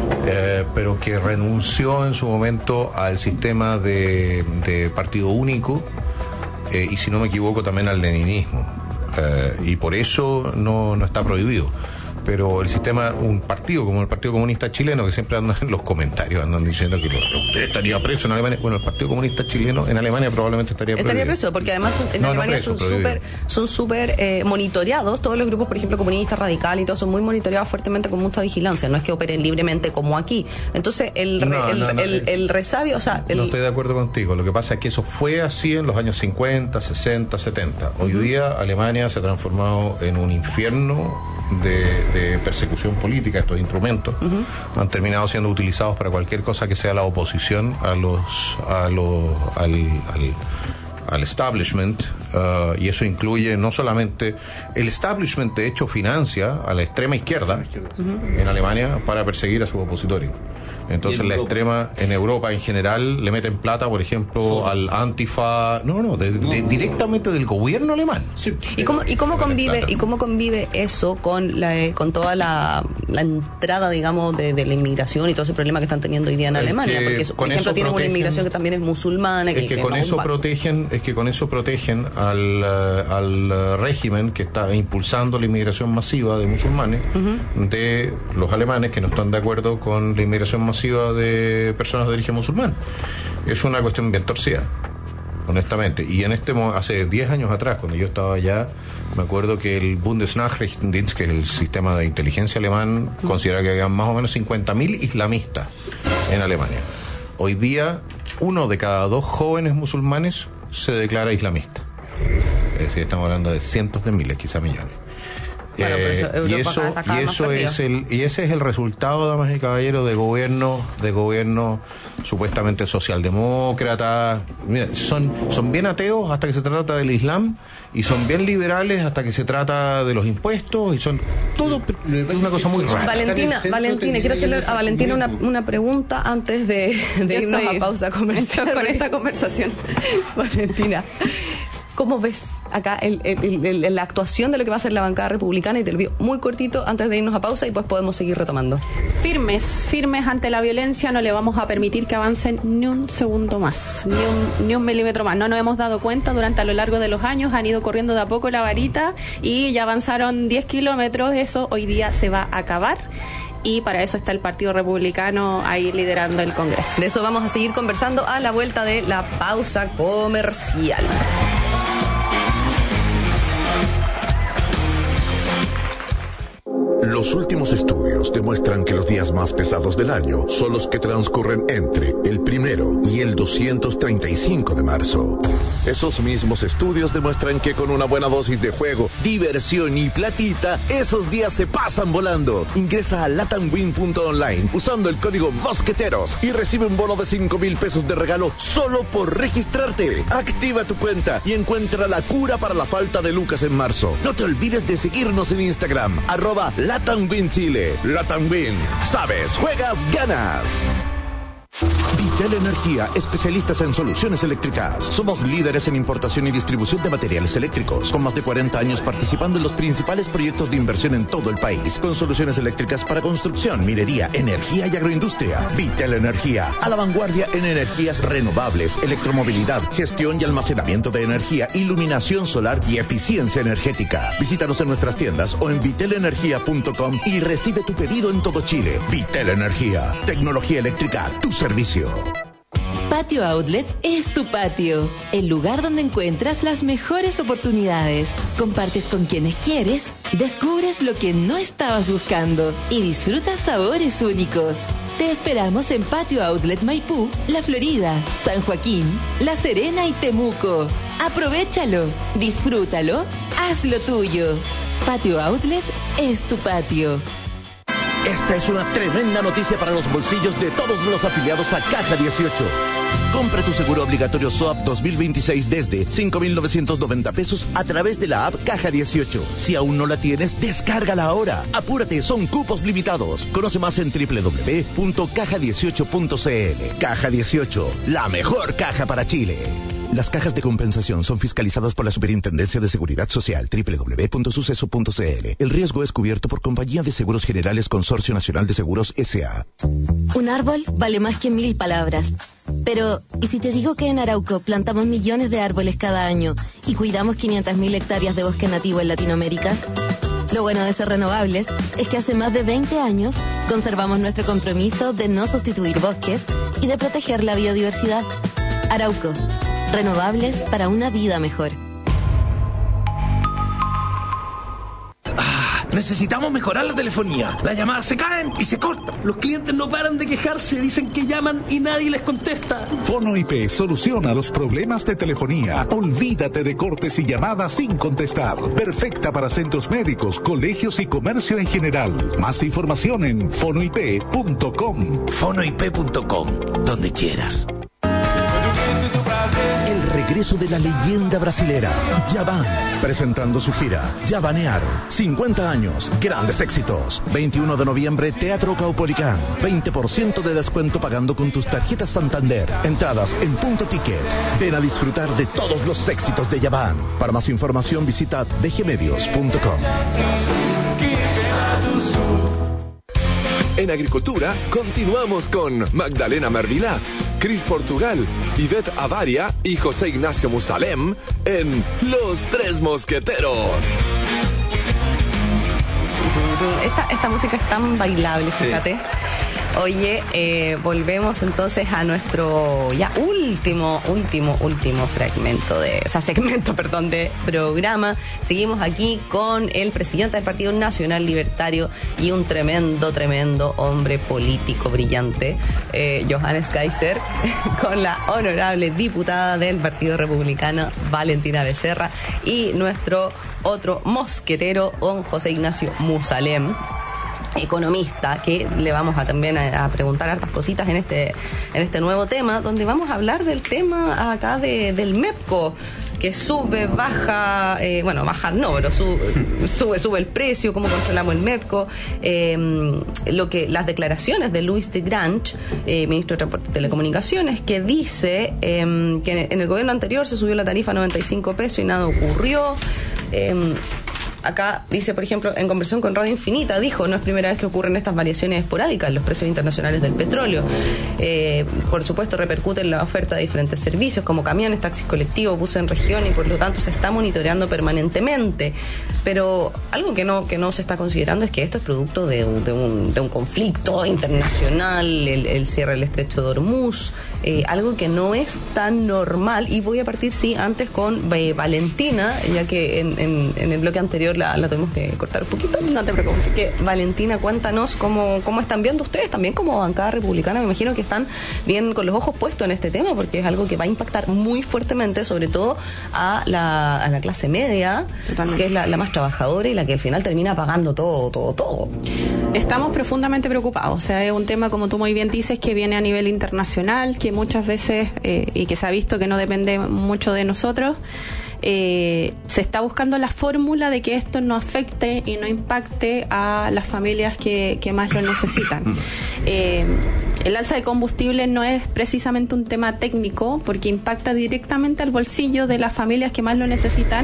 eh, pero que renunció en su momento al sistema de, de partido único. Eh, y si no me equivoco también al leninismo, eh, y por eso no, no está prohibido. Pero el sistema, un partido como el Partido Comunista Chileno, que siempre andan en los comentarios, andan diciendo que usted estaría preso en Alemania. Bueno, el Partido Comunista Chileno en Alemania probablemente estaría preso. Estaría preso, porque además en no, Alemania no preso, son súper son súper eh, monitoreados. Todos los grupos, por ejemplo, comunistas, radicales y todo, son muy monitoreados fuertemente con mucha vigilancia. No es que operen libremente como aquí. Entonces, el, re, no, el, no, no, el, el, el resabio, o sea... El... No estoy de acuerdo contigo. Lo que pasa es que eso fue así en los años cincuenta, sesenta, setenta. Hoy uh-huh. día Alemania se ha transformado en un infierno De, de persecución política. Estos instrumentos uh-huh. han terminado siendo utilizados para cualquier cosa que sea la oposición a los a los al, al, al establishment, uh, y eso incluye no solamente el establishment, de hecho financia a la extrema izquierda uh-huh. en Alemania para perseguir a sus opositores. Entonces la extrema en Europa en general le meten plata, por ejemplo, Somos. al Antifa, no, no, de, de, directamente del gobierno alemán. Sí. ¿Y cómo y cómo convive y cómo convive eso con la con toda la, la entrada, digamos, de, de la inmigración y todo ese problema que están teniendo hoy día en es Alemania? Porque por ejemplo tienen una inmigración que también es musulmana. Es que, que con eso protegen, es que con eso protegen al al régimen que está impulsando la inmigración masiva de musulmanes uh-huh. de los alemanes que no están de acuerdo con la inmigración masiva de personas de origen musulmán. Es una cuestión bien torcida, honestamente. Y en este hace diez años atrás, cuando yo estaba allá, me acuerdo que el Bundesnachrichtendienst, que es el sistema de inteligencia alemán, uh-huh. considera que había más o menos cincuenta mil islamistas en Alemania. Hoy día, uno de cada dos jóvenes musulmanes se declara islamista. Es decir, estamos hablando de cientos de miles, quizá millones. Bueno, pero eso, Eh, Europa y eso, está cada y vez eso más es el y ese es el resultado, damas y caballeros, de gobierno de gobierno supuestamente socialdemócrata. Mira, son son bien ateos hasta que se trata del Islam y son bien liberales hasta que se trata de los impuestos y son todo es una cosa muy rara. Valentina, Valentina, quiero hacerle a Valentina una, una pregunta antes de, de Yo irnos estoy- a pausa comercial con esta conversación. Valentina, ¿cómo ves acá el, el- el- el- la actuación de lo que va a hacer la bancada republicana? Y te lo pido muy cortito antes de irnos a pausa y pues podemos seguir retomando. Firmes, firmes ante la violencia, no le vamos a permitir que avancen ni un segundo más, ni un, ni un milímetro más. No nos hemos dado cuenta durante a lo largo de los años, han ido corriendo de a poco la varita y ya avanzaron diez kilómetros, eso hoy día se va a acabar. Y para eso está el Partido Republicano ahí liderando el Congreso. De eso vamos a seguir conversando a la vuelta de la pausa comercial. Los últimos estudios demuestran que los días más pesados del año son los que transcurren entre el primero y el doscientos treinta y cinco de marzo. Esos mismos estudios demuestran que con una buena dosis de juego, diversión y platita, esos días se pasan volando. Ingresa a latamwin punto online usando el código Mosqueteros y recibe un bono de cinco mil pesos de regalo solo por registrarte. Activa tu cuenta y encuentra la cura para la falta de lucas en marzo. No te olvides de seguirnos en Instagram, arroba LatamWin Chile. LatamWin. Sabes, juegas, ganas. Vitel Energía, especialistas en soluciones eléctricas. Somos líderes en importación y distribución de materiales eléctricos, con más de cuarenta años participando en los principales proyectos de inversión en todo el país, con soluciones eléctricas para construcción, minería, energía y agroindustria. Vitel Energía, a la vanguardia en energías renovables, electromovilidad, gestión y almacenamiento de energía, iluminación solar y eficiencia energética. Visítanos en nuestras tiendas o en vitel energía punto com y recibe tu pedido en todo Chile. Vitel Energía, tecnología eléctrica, tu servicio. Patio Outlet es tu patio, el lugar donde encuentras las mejores oportunidades. Compartes con quienes quieres, descubres lo que no estabas buscando y disfrutas sabores únicos. Te esperamos en Patio Outlet Maipú, La Florida, San Joaquín, La Serena y Temuco. Aprovechalo, disfrútalo, hazlo tuyo. Patio Outlet es tu patio. Esta es una tremenda noticia para los bolsillos de todos los afiliados a Caja dieciocho. Compra tu seguro obligatorio S O A P dos mil veintiséis desde cinco mil novecientos noventa pesos a través de la app Caja dieciocho. Si aún no la tienes, descárgala ahora. Apúrate, son cupos limitados. Conoce más en doble u doble u doble u punto caja dieciocho punto c l. Caja dieciocho, la mejor caja para Chile. Las cajas de compensación son fiscalizadas por la Superintendencia de Seguridad Social, doble u doble u doble u punto suceso punto c l. El riesgo es cubierto por Compañía de Seguros Generales Consorcio Nacional de Seguros S A Un árbol vale más que mil palabras. Pero, ¿y si te digo que en Arauco plantamos millones de árboles cada año y cuidamos quinientas mil hectáreas de bosque nativo en Latinoamérica? Lo bueno de ser renovables es que hace más de veinte años conservamos nuestro compromiso de no sustituir bosques y de proteger la biodiversidad. Arauco. Renovables para una vida mejor. Ah, necesitamos mejorar la telefonía. Las llamadas se caen y se cortan. Los clientes no paran de quejarse, dicen que llaman y nadie les contesta. Fono I P soluciona los problemas de telefonía. Olvídate de cortes y llamadas sin contestar. Perfecta para centros médicos, colegios y comercio en general. Más información en fono i p punto com. fono i p punto com, donde quieras. El regreso de la leyenda brasilera, Djavan, presentando su gira Djavanear, cincuenta años, grandes éxitos. veintiuno de noviembre, Teatro Caupolicán, veinte por ciento de descuento pagando con tus tarjetas Santander. Entradas en Punto Ticket. Ven a disfrutar de todos los éxitos de Djavan. Para más información visita d g medios punto com. En Agricultura, continuamos con Magdalena Mervilá, Cris Portugal, Ivette Avaria y José Ignacio Musalem en Los Tres Mosqueteros. Esta, esta música es tan bailable, fíjate. Oye, eh, volvemos entonces a nuestro ya último, último, último fragmento de, o sea, segmento, perdón, de programa. Seguimos aquí con el presidente del Partido Nacional Libertario y un tremendo, tremendo hombre político brillante, eh, Johannes Kaiser, con la honorable diputada del Partido Republicano, Valentina Becerra, y nuestro otro mosquetero, don José Ignacio Musalem, economista, que le vamos a también a, a preguntar hartas cositas en este en este nuevo tema, donde vamos a hablar del tema acá de, del MEPCO, que sube, baja, eh, bueno, bajar no, pero sube, sube, sube el precio, cómo controlamos el MEPCO, eh, lo que las declaraciones de Luis de Grange, eh, ministro de Transporte y Telecomunicaciones, que dice eh, que en el gobierno anterior se subió la tarifa a noventa y cinco pesos y nada ocurrió. Eh, Acá dice, por ejemplo, en conversación con Radio Infinita, dijo, no es primera vez que ocurren estas variaciones esporádicas en los precios internacionales del petróleo. Eh, por supuesto, repercute en la oferta de diferentes servicios, como camiones, taxis colectivos, buses en región, y por lo tanto se está monitoreando permanentemente. Pero algo que no que no se está considerando es que esto es producto de un, de un, de un conflicto internacional, el, el cierre del estrecho de Hormuz, eh, algo que no es tan normal. Y voy a partir, sí, antes con eh, Valentina, ya que en, en, en el bloque anterior La, la tuvimos que cortar un poquito. No te preocupes. Que, Valentina, cuéntanos cómo, cómo están viendo ustedes, también como bancada republicana. Me imagino que están bien con los ojos puestos en este tema, porque es algo que va a impactar muy fuertemente, sobre todo a la, a la clase media, Totalmente. que es la, la más trabajadora y la que al final termina pagando todo, todo, todo. Estamos profundamente preocupados. O sea, es un tema, como tú muy bien dices, que viene a nivel internacional, que muchas veces, eh, y que se ha visto que no depende mucho de nosotros. Eh, se está buscando la fórmula de que esto no afecte y no impacte a las familias que, que más lo necesitan. Eh, el alza de combustible no es precisamente un tema técnico, porque impacta directamente al bolsillo de las familias que más lo necesitan.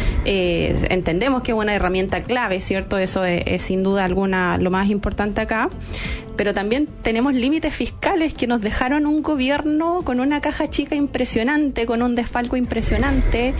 Eh, entendemos que es una herramienta clave, ¿cierto? Eso es, es sin duda alguna lo más importante acá. Pero también tenemos límites fiscales que nos dejaron un gobierno con una caja chica impresionante, con un desfalco impresionante,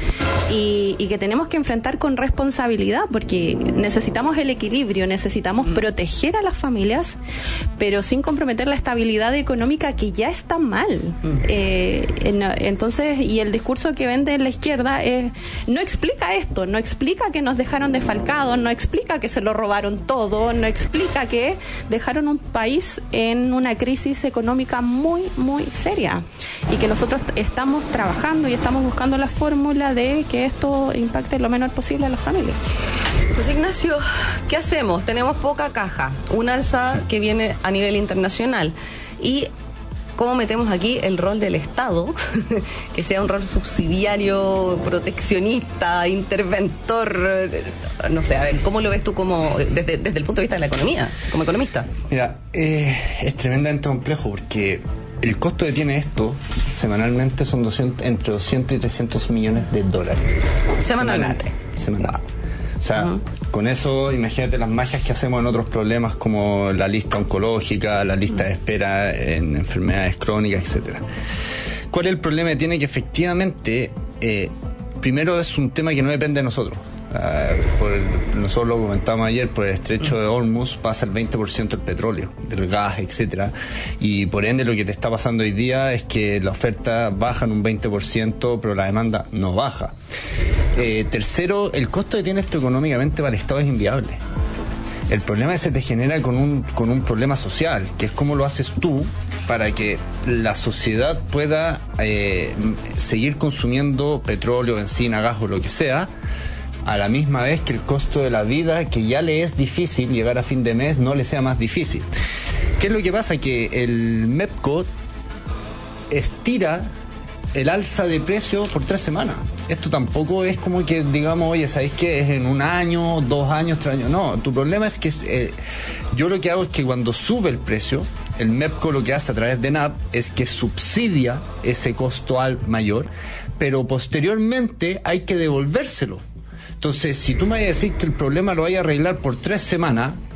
y, y que tenemos que enfrentar con responsabilidad, porque necesitamos el equilibrio, necesitamos mm. proteger a las familias, pero sin comprometer la estabilidad económica, que ya está mal. Mm. Eh, en, entonces, y el discurso que vende la izquierda eh, no explica esto, no explica que nos dejaron desfalcados, no explica que se lo robaron todo, no explica que dejaron un país en una crisis económica muy, muy seria, y que nosotros estamos trabajando y estamos buscando la fórmula de que esto impacte lo menor posible a las familias. Pues Ignacio, ¿qué hacemos? Tenemos poca caja, un alza que viene a nivel internacional, y ¿cómo metemos aquí el rol del Estado? Que sea un rol subsidiario, proteccionista, interventor. No sé, a ver, ¿cómo lo ves tú como desde, desde el punto de vista de la economía, como economista? Mira, eh, es tremendamente complejo, porque el costo que tiene esto semanalmente son doscientos, entre doscientos y trescientos millones de dólares. Semanalmente. Semanal. Wow. O sea, uh-huh. con eso, imagínate las magias que hacemos en otros problemas, como la lista oncológica, la lista de espera en enfermedades crónicas, etcétera. ¿Cuál es el problema que tiene? Que efectivamente, eh, primero es un tema que no depende de nosotros. Uh, por el, nosotros lo comentamos ayer, por el estrecho de Hormuz pasa el veinte por ciento del petróleo, del gas, etcétera, y por ende lo que te está pasando hoy día es que la oferta baja en un veinte por ciento, pero la demanda no baja. Eh, tercero, el costo que tiene esto económicamente para el Estado es inviable. El problema que se te genera con un, con un problema social, que es cómo lo haces tú para que la sociedad pueda eh, seguir consumiendo petróleo, benzina, gas o lo que sea, a la misma vez que el costo de la vida, que ya le es difícil llegar a fin de mes, no le sea más difícil. ¿Qué es lo que pasa? Que el MEPCO estira el alza de precio por tres semanas. Esto tampoco es como que digamos, oye, ¿sabéis qué? Es en un año, dos años, tres años. No, tu problema es que eh, yo lo que hago es que cuando sube el precio, el MEPCO lo que hace a través de N A P es que subsidia ese costo al mayor, pero posteriormente hay que devolvérselo. Entonces, si tú me vas a decir que el problema lo vaya a arreglar por tres semanas,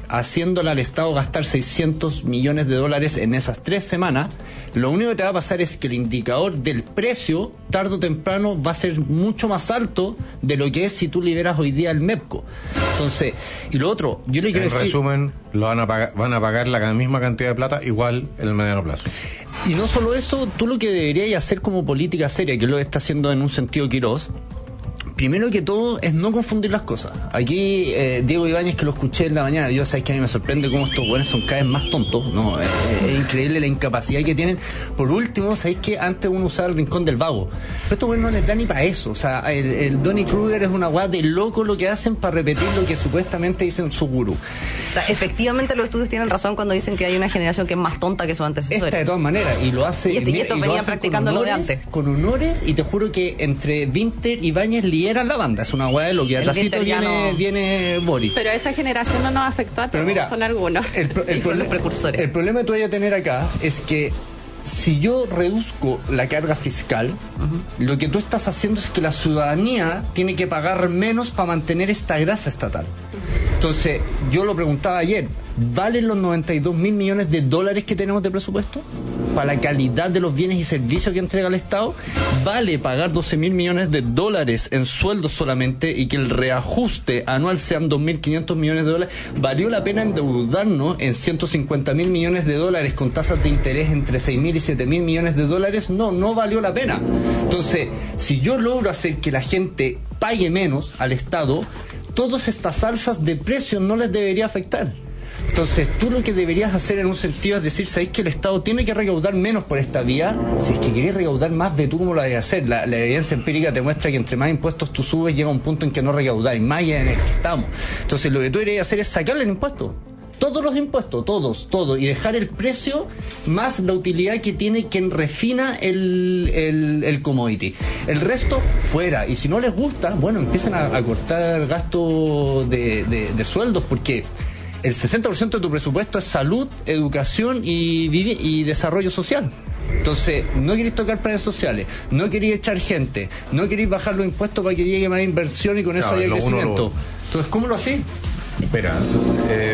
haciéndole al Estado gastar seiscientos millones de dólares en esas tres semanas, lo único que te va a pasar es que el indicador del precio, tarde o temprano, va a ser mucho más alto de lo que es si tú liberas hoy día el MEPCO. Entonces, y lo otro, yo le quiero en decir... resumen, lo van a pagar, van a pagar la misma cantidad de plata igual en el mediano plazo. Y no solo eso, tú lo que deberías hacer como política seria, que es lo que está haciendo en un sentido Quirós, primero que todo es no confundir las cosas. Aquí eh, Diego Ibáñez, que lo escuché en la mañana, yo sabes que a mí me sorprende cómo estos buenos son cada vez más tontos, no, es, es increíble la incapacidad que tienen. Por último, sabéis que antes uno usaba el rincón del vago, pero estos buenos no les da ni para eso. O sea, el, el Donnie Kruger es una guada de loco lo que hacen para repetir lo que supuestamente dicen su gurú. O sea, efectivamente los estudios tienen razón cuando dicen que hay una generación que es más tonta que su antecesor. Esta de todas maneras, y lo hace. Y, este, y estos venían practicando lo de antes. Con honores, y te juro que entre Vinter y Ibáñez lideran la banda. Es una hueá de lo que atrásito viene, no... viene Boris. Pero esa generación no nos afectó a todos, mira, son algunos. El, pro, el, los precursores. El problema que tú vayas a tener acá es que si yo reduzco la carga fiscal, uh-huh. lo que tú estás haciendo es que la ciudadanía tiene que pagar menos para mantener esta grasa estatal. Entonces, yo lo preguntaba ayer, ¿valen los noventa y dos mil millones de dólares que tenemos de presupuesto para la calidad de los bienes y servicios que entrega el Estado? ¿Vale pagar doce mil millones de dólares en sueldos solamente y que el reajuste anual sean dos mil quinientos millones de dólares? ¿Valió la pena endeudarnos en ciento cincuenta mil millones de dólares con tasas de interés entre seis mil y siete mil millones de dólares? No, no valió la pena. Entonces, si yo logro hacer que la gente pague menos al Estado, todas estas alzas de precios no les debería afectar. Entonces, tú lo que deberías hacer en un sentido es decir, ¿sabéis que el Estado tiene que recaudar menos por esta vía? Si es que querés recaudar más, ve tú cómo lo debes hacer. La, la evidencia empírica te muestra que entre más impuestos tú subes, llega un punto en que no recaudáis más y en el que estamos. Entonces, lo que tú deberías hacer es sacarle el impuesto. Todos los impuestos, todos, todos, y dejar el precio más la utilidad que tiene quien refina el, el, el commodity. El resto, fuera. Y si no les gusta, bueno, empiezan a, a cortar gasto de, de, de sueldos, porque el sesenta por ciento de tu presupuesto es salud, educación y, y desarrollo social. Entonces, no queréis tocar planes sociales, no queréis echar gente, no queréis bajar los impuestos para que llegue más inversión y con eso haya crecimiento. Lo... Entonces, ¿cómo lo hacéis? Espera, eh,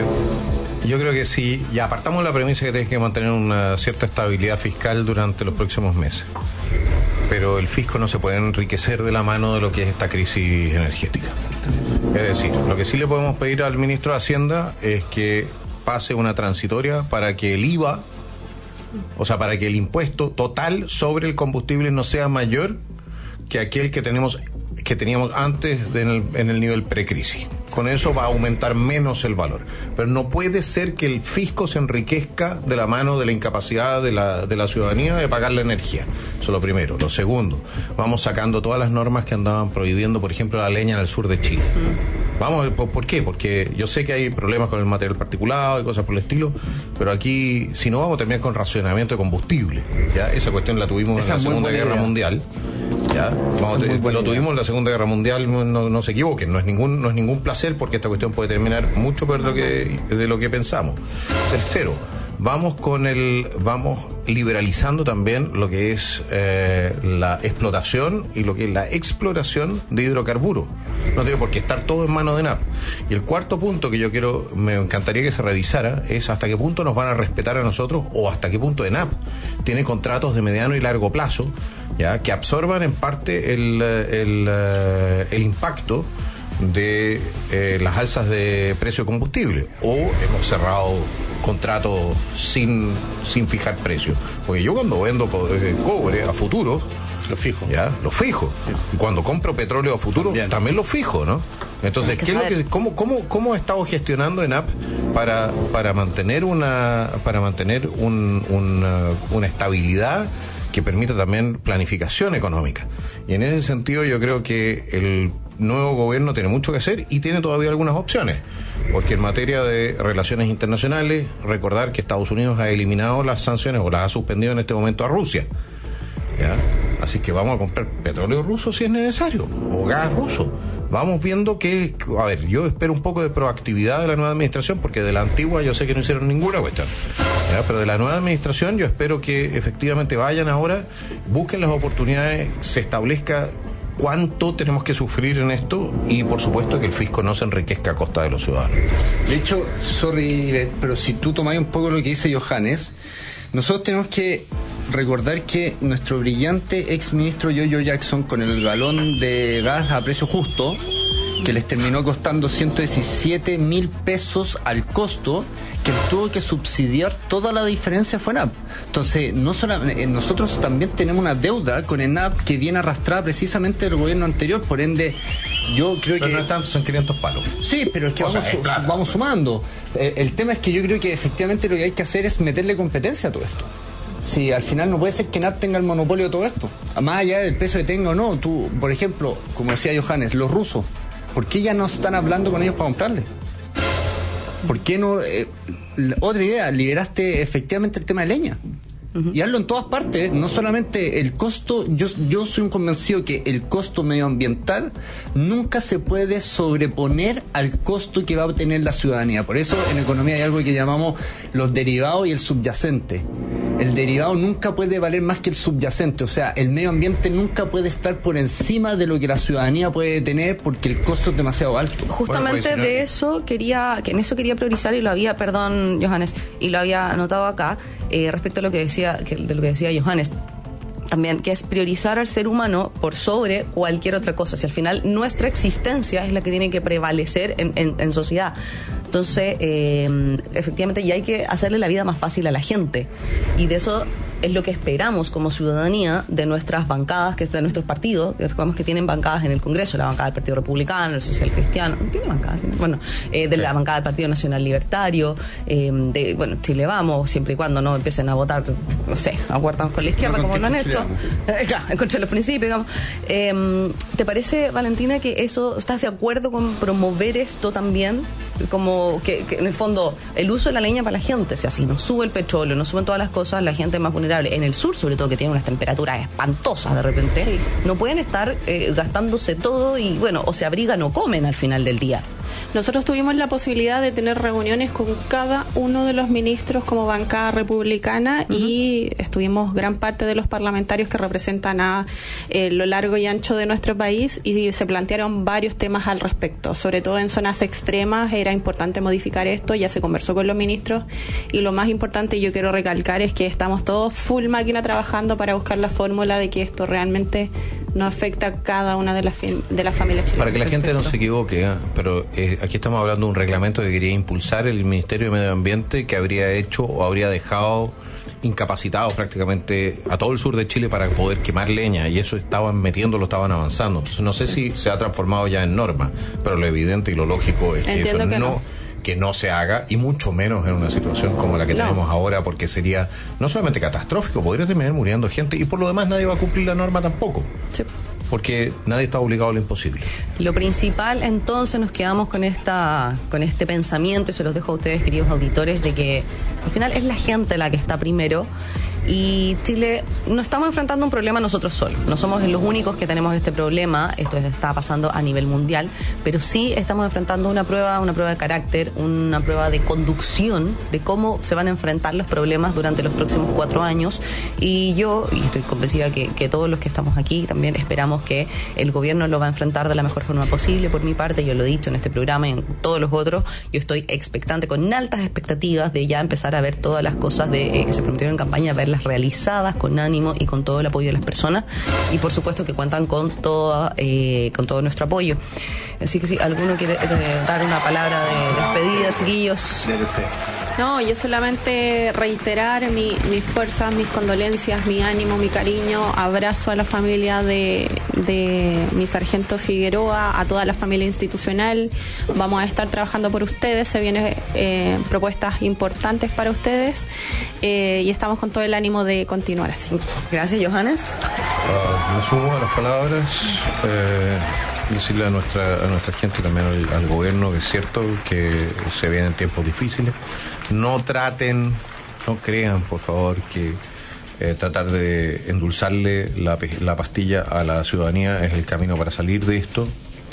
yo creo que si ya apartamos la premisa que tienes que mantener una cierta estabilidad fiscal durante los próximos meses, pero el fisco no se puede enriquecer de la mano de lo que es esta crisis energética. Es decir, lo que sí le podemos pedir al ministro de Hacienda es que pase una transitoria para que el I V A, o sea, para que el impuesto total sobre el combustible no sea mayor que aquel que tenemos que teníamos antes de en, el, en el nivel precrisis. Con eso va a aumentar menos el valor. Pero no puede ser que el fisco se enriquezca de la mano de la incapacidad de la, de la ciudadanía de pagar la energía. Eso es lo primero. Lo segundo, vamos sacando todas las normas que andaban prohibiendo, por ejemplo, la leña en el sur de Chile. Vamos, ¿por, ¿por qué? Porque yo sé que hay problemas con el material particulado y cosas por el estilo, pero aquí, si no, vamos a terminar con racionamiento de combustible. ¿Ya? Esa cuestión la tuvimos Esa en la Segunda Guerra Mundial. ¿Ya? Vamos, te, lo tuvimos en la Segunda Guerra Mundial, no, no se equivoquen, no es ningún no es ningún placer, porque esta cuestión puede terminar mucho peor de lo que, de lo que pensamos. Tercero, vamos con el vamos liberalizando también lo que es eh, la explotación y lo que es la exploración de hidrocarburos. No tiene por qué estar todo en manos de N A P. Y el cuarto punto que yo quiero, me encantaría que se revisara, es hasta qué punto nos van a respetar a nosotros, o hasta qué punto N A P tiene contratos de mediano y largo plazo, ya que absorban en parte el, el, el, el impacto de eh, las alzas de precio de combustible, o hemos cerrado contratos sin sin fijar precios. Porque yo cuando vendo co- eh, cobre a futuro lo fijo, ya lo fijo, y cuando compro petróleo a futuro Bien. también lo fijo, ¿no? Entonces, ¿qué es lo que, cómo, cómo, cómo ha estado gestionando E N A P para para mantener una para mantener un, una, una estabilidad que permita también planificación económica? Y en ese sentido yo creo que el nuevo gobierno tiene mucho que hacer y tiene todavía algunas opciones, porque en materia de relaciones internacionales, recordar que Estados Unidos ha eliminado las sanciones o las ha suspendido en este momento a Rusia, ¿ya? Así que vamos a comprar petróleo ruso si es necesario, o gas ruso. Vamos viendo que, a ver, yo espero un poco de proactividad de la nueva administración, porque de la antigua yo sé que no hicieron ninguna cuestión, ¿ya? Pero de la nueva administración yo espero que efectivamente vayan ahora, busquen las oportunidades, se establezca cuánto tenemos que sufrir en esto y por supuesto que el fisco no se enriquezca a costa de los ciudadanos. De hecho, sorry, pero si tú tomás un poco lo que dice Johannes, nosotros tenemos que recordar que nuestro brillante ex ministro Yoyo Jackson, con el galón de gas a precio justo, que les terminó costando ciento diecisiete mil pesos al costo, que tuvo que subsidiar toda la diferencia fue ENAP. Entonces, no solamente, nosotros también tenemos una deuda con ENAP que viene arrastrada precisamente del gobierno anterior, por ende, yo creo pero que... no es tanto, son quinientos palos. Sí, pero es que o vamos, sea, es su, vamos sumando. Eh, el tema es que yo creo que efectivamente lo que hay que hacer es meterle competencia a todo esto. Si al final no puede ser que ENAP tenga el monopolio de todo esto. Más allá del peso que tenga o no, tú, por ejemplo, como decía Johannes, los rusos, ¿por qué ya no están hablando con ellos para comprarle? ¿Por qué no? Eh, otra idea, liberaste efectivamente el tema de leña. Uh-huh. Y hazlo en todas partes, no solamente el costo. Yo, yo soy un convencido que el costo medioambiental nunca se puede sobreponer al costo que va a obtener la ciudadanía. Por eso en economía hay algo que llamamos los derivados y el subyacente. El derivado nunca puede valer más que el subyacente, o sea, el medio ambiente nunca puede estar por encima de lo que la ciudadanía puede tener porque el costo es demasiado alto. Justamente bueno, pues, de eso quería, que en eso quería priorizar y lo había, perdón, Johannes, y lo había anotado acá, eh, respecto a lo que decía, que, de lo que decía Johannes. También, que es priorizar al ser humano por sobre cualquier otra cosa. Si al final nuestra existencia es la que tiene que prevalecer en, en, en sociedad. Entonces, eh, efectivamente, ya hay que hacerle la vida más fácil a la gente. Y de eso es lo que esperamos como ciudadanía de nuestras bancadas, que de nuestros partidos, que recordamos que tienen bancadas en el Congreso, la bancada del Partido Republicano, el Social Cristiano, ¿tiene bancadas? Bueno, eh, de la bancada del Partido Nacional Libertario, eh, de, bueno, Chile Vamos, siempre y cuando no empiecen a votar, no sé, acuerdan con la izquierda, no, como lo han hecho, eh, claro, en contra de los principios, digamos. Eh, ¿Te parece, Valentina, que eso, estás de acuerdo con promover esto también? Como que, que en el fondo el uso de la leña para la gente, o sea, si no sube el petróleo, no suben todas las cosas, la gente es más vulnerable. En el sur, sobre todo, que tiene unas temperaturas espantosas de repente, sí. No pueden estar eh, gastándose todo y, bueno, o se abrigan o comen al final del día. Nosotros tuvimos la posibilidad de tener reuniones con cada uno de los ministros como bancada republicana, uh-huh. Y estuvimos gran parte de los parlamentarios que representan a eh, lo largo y ancho de nuestro país, y se plantearon varios temas al respecto. Sobre todo en zonas extremas era importante modificar esto, ya se conversó con los ministros, y lo más importante, y yo quiero recalcar, es que estamos todos full máquina trabajando para buscar la fórmula de que esto realmente no afecta a cada una de las, de las familias chilenas. Para que la gente no se equivoque, ¿eh? pero eh, aquí estamos hablando de un reglamento que quería impulsar el Ministerio de Medio Ambiente, que habría hecho o habría dejado incapacitados prácticamente a todo el sur de Chile para poder quemar leña, y eso estaban metiendo, lo estaban avanzando. Entonces no sé si se ha transformado ya en norma, pero lo evidente y lo lógico es que Entiendo eso que no... no. que no se haga, y mucho menos en una situación como la que no. tenemos ahora, porque sería no solamente catastrófico, podría terminar muriendo gente, y por lo demás nadie va a cumplir la norma tampoco. Sí. Porque nadie está obligado a lo imposible. Lo principal, entonces, nos quedamos con esta con este pensamiento, y se los dejo a ustedes, queridos auditores, de que al final es la gente la que está primero. Y Chile, no estamos enfrentando un problema nosotros solos, no somos los únicos que tenemos este problema, esto está pasando a nivel mundial, pero sí estamos enfrentando una prueba, una prueba de carácter, una prueba de conducción de cómo se van a enfrentar los problemas durante los próximos cuatro años, y yo, y estoy convencida que, que todos los que estamos aquí también esperamos que el gobierno lo va a enfrentar de la mejor forma posible. Por mi parte, yo lo he dicho en este programa y en todos los otros, yo estoy expectante, con altas expectativas de ya empezar a ver todas las cosas de, eh, que se prometieron en campaña, verlas realizadas con ánimo y con todo el apoyo de las personas, y por supuesto que cuentan con toda, eh, con todo nuestro apoyo. Así que si alguno quiere eh, dar una palabra de despedida, chiquillos. No, yo solamente reiterar mi, mis fuerzas, mis condolencias, mi ánimo, mi cariño, abrazo a la familia de, de mi sargento Figueroa, a toda la familia institucional. Vamos a estar trabajando por ustedes, se vienen eh, propuestas importantes para ustedes, eh, y estamos con todo el ánimo de continuar así. Gracias, Johannes. Uh, me sumo a las palabras. Eh... decirle a nuestra a nuestra gente y también al, al gobierno que es cierto que se vienen tiempos difíciles. No traten, no crean, por favor, que eh, tratar de endulzarle la, la pastilla a la ciudadanía es el camino para salir de esto.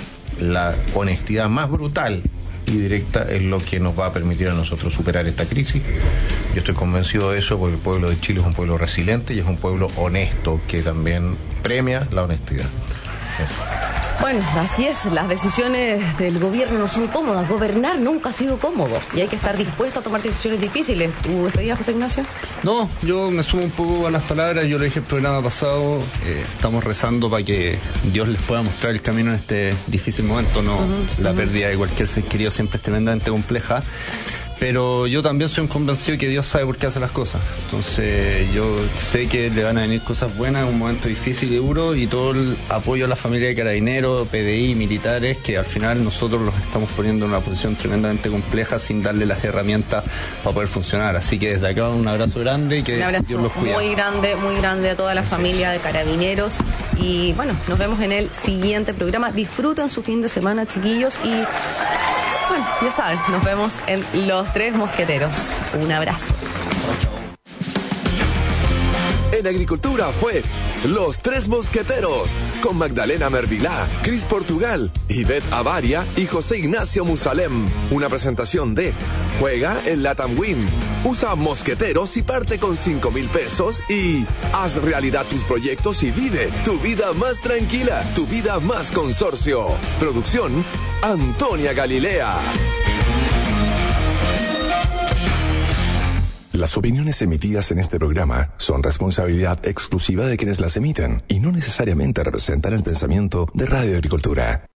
La honestidad más brutal y directa es lo que nos va a permitir a nosotros superar esta crisis. Yo estoy convencido de eso, porque el pueblo de Chile es un pueblo resiliente y es un pueblo honesto, que también premia la honestidad. Eso. Bueno, así es, las decisiones del gobierno no son cómodas, gobernar nunca ha sido cómodo y hay que estar dispuesto a tomar decisiones difíciles. ¿Tu despedida, José Ignacio? No, yo me sumo un poco a las palabras, yo lo dije el programa pasado, eh, estamos rezando para que Dios les pueda mostrar el camino en este difícil momento, no, uh-huh, la uh-huh. pérdida de cualquier ser querido siempre es tremendamente compleja. Pero yo también soy un convencido que Dios sabe por qué hace las cosas. Entonces yo sé que le van a venir cosas buenas en un momento difícil y duro, y todo el apoyo a la familia de carabineros, P D I, militares, que al final nosotros los estamos poniendo en una posición tremendamente compleja sin darle las herramientas para poder funcionar. Así que desde acá un abrazo grande y que un abrazo Dios los cuide. Muy grande, muy grande a toda la familia de carabineros. Y bueno, nos vemos en el siguiente programa. Disfruten su fin de semana, chiquillos, y... bueno, ya saben, nos vemos en Los Tres Mosqueteros. Un abrazo. En Agricultura fue Los Tres Mosqueteros, con Magdalena Mervilá, Cris Portugal, Ivette Avaria y José Ignacio Musalem. Una presentación de Juega en Latam Win. Usa Mosqueteros y parte con cinco mil pesos y haz realidad tus proyectos y vive tu vida más tranquila, tu vida más consorcio. Producción Antonia Galilea. Las opiniones emitidas en este programa son responsabilidad exclusiva de quienes las emiten y no necesariamente representan el pensamiento de Radio Agricultura.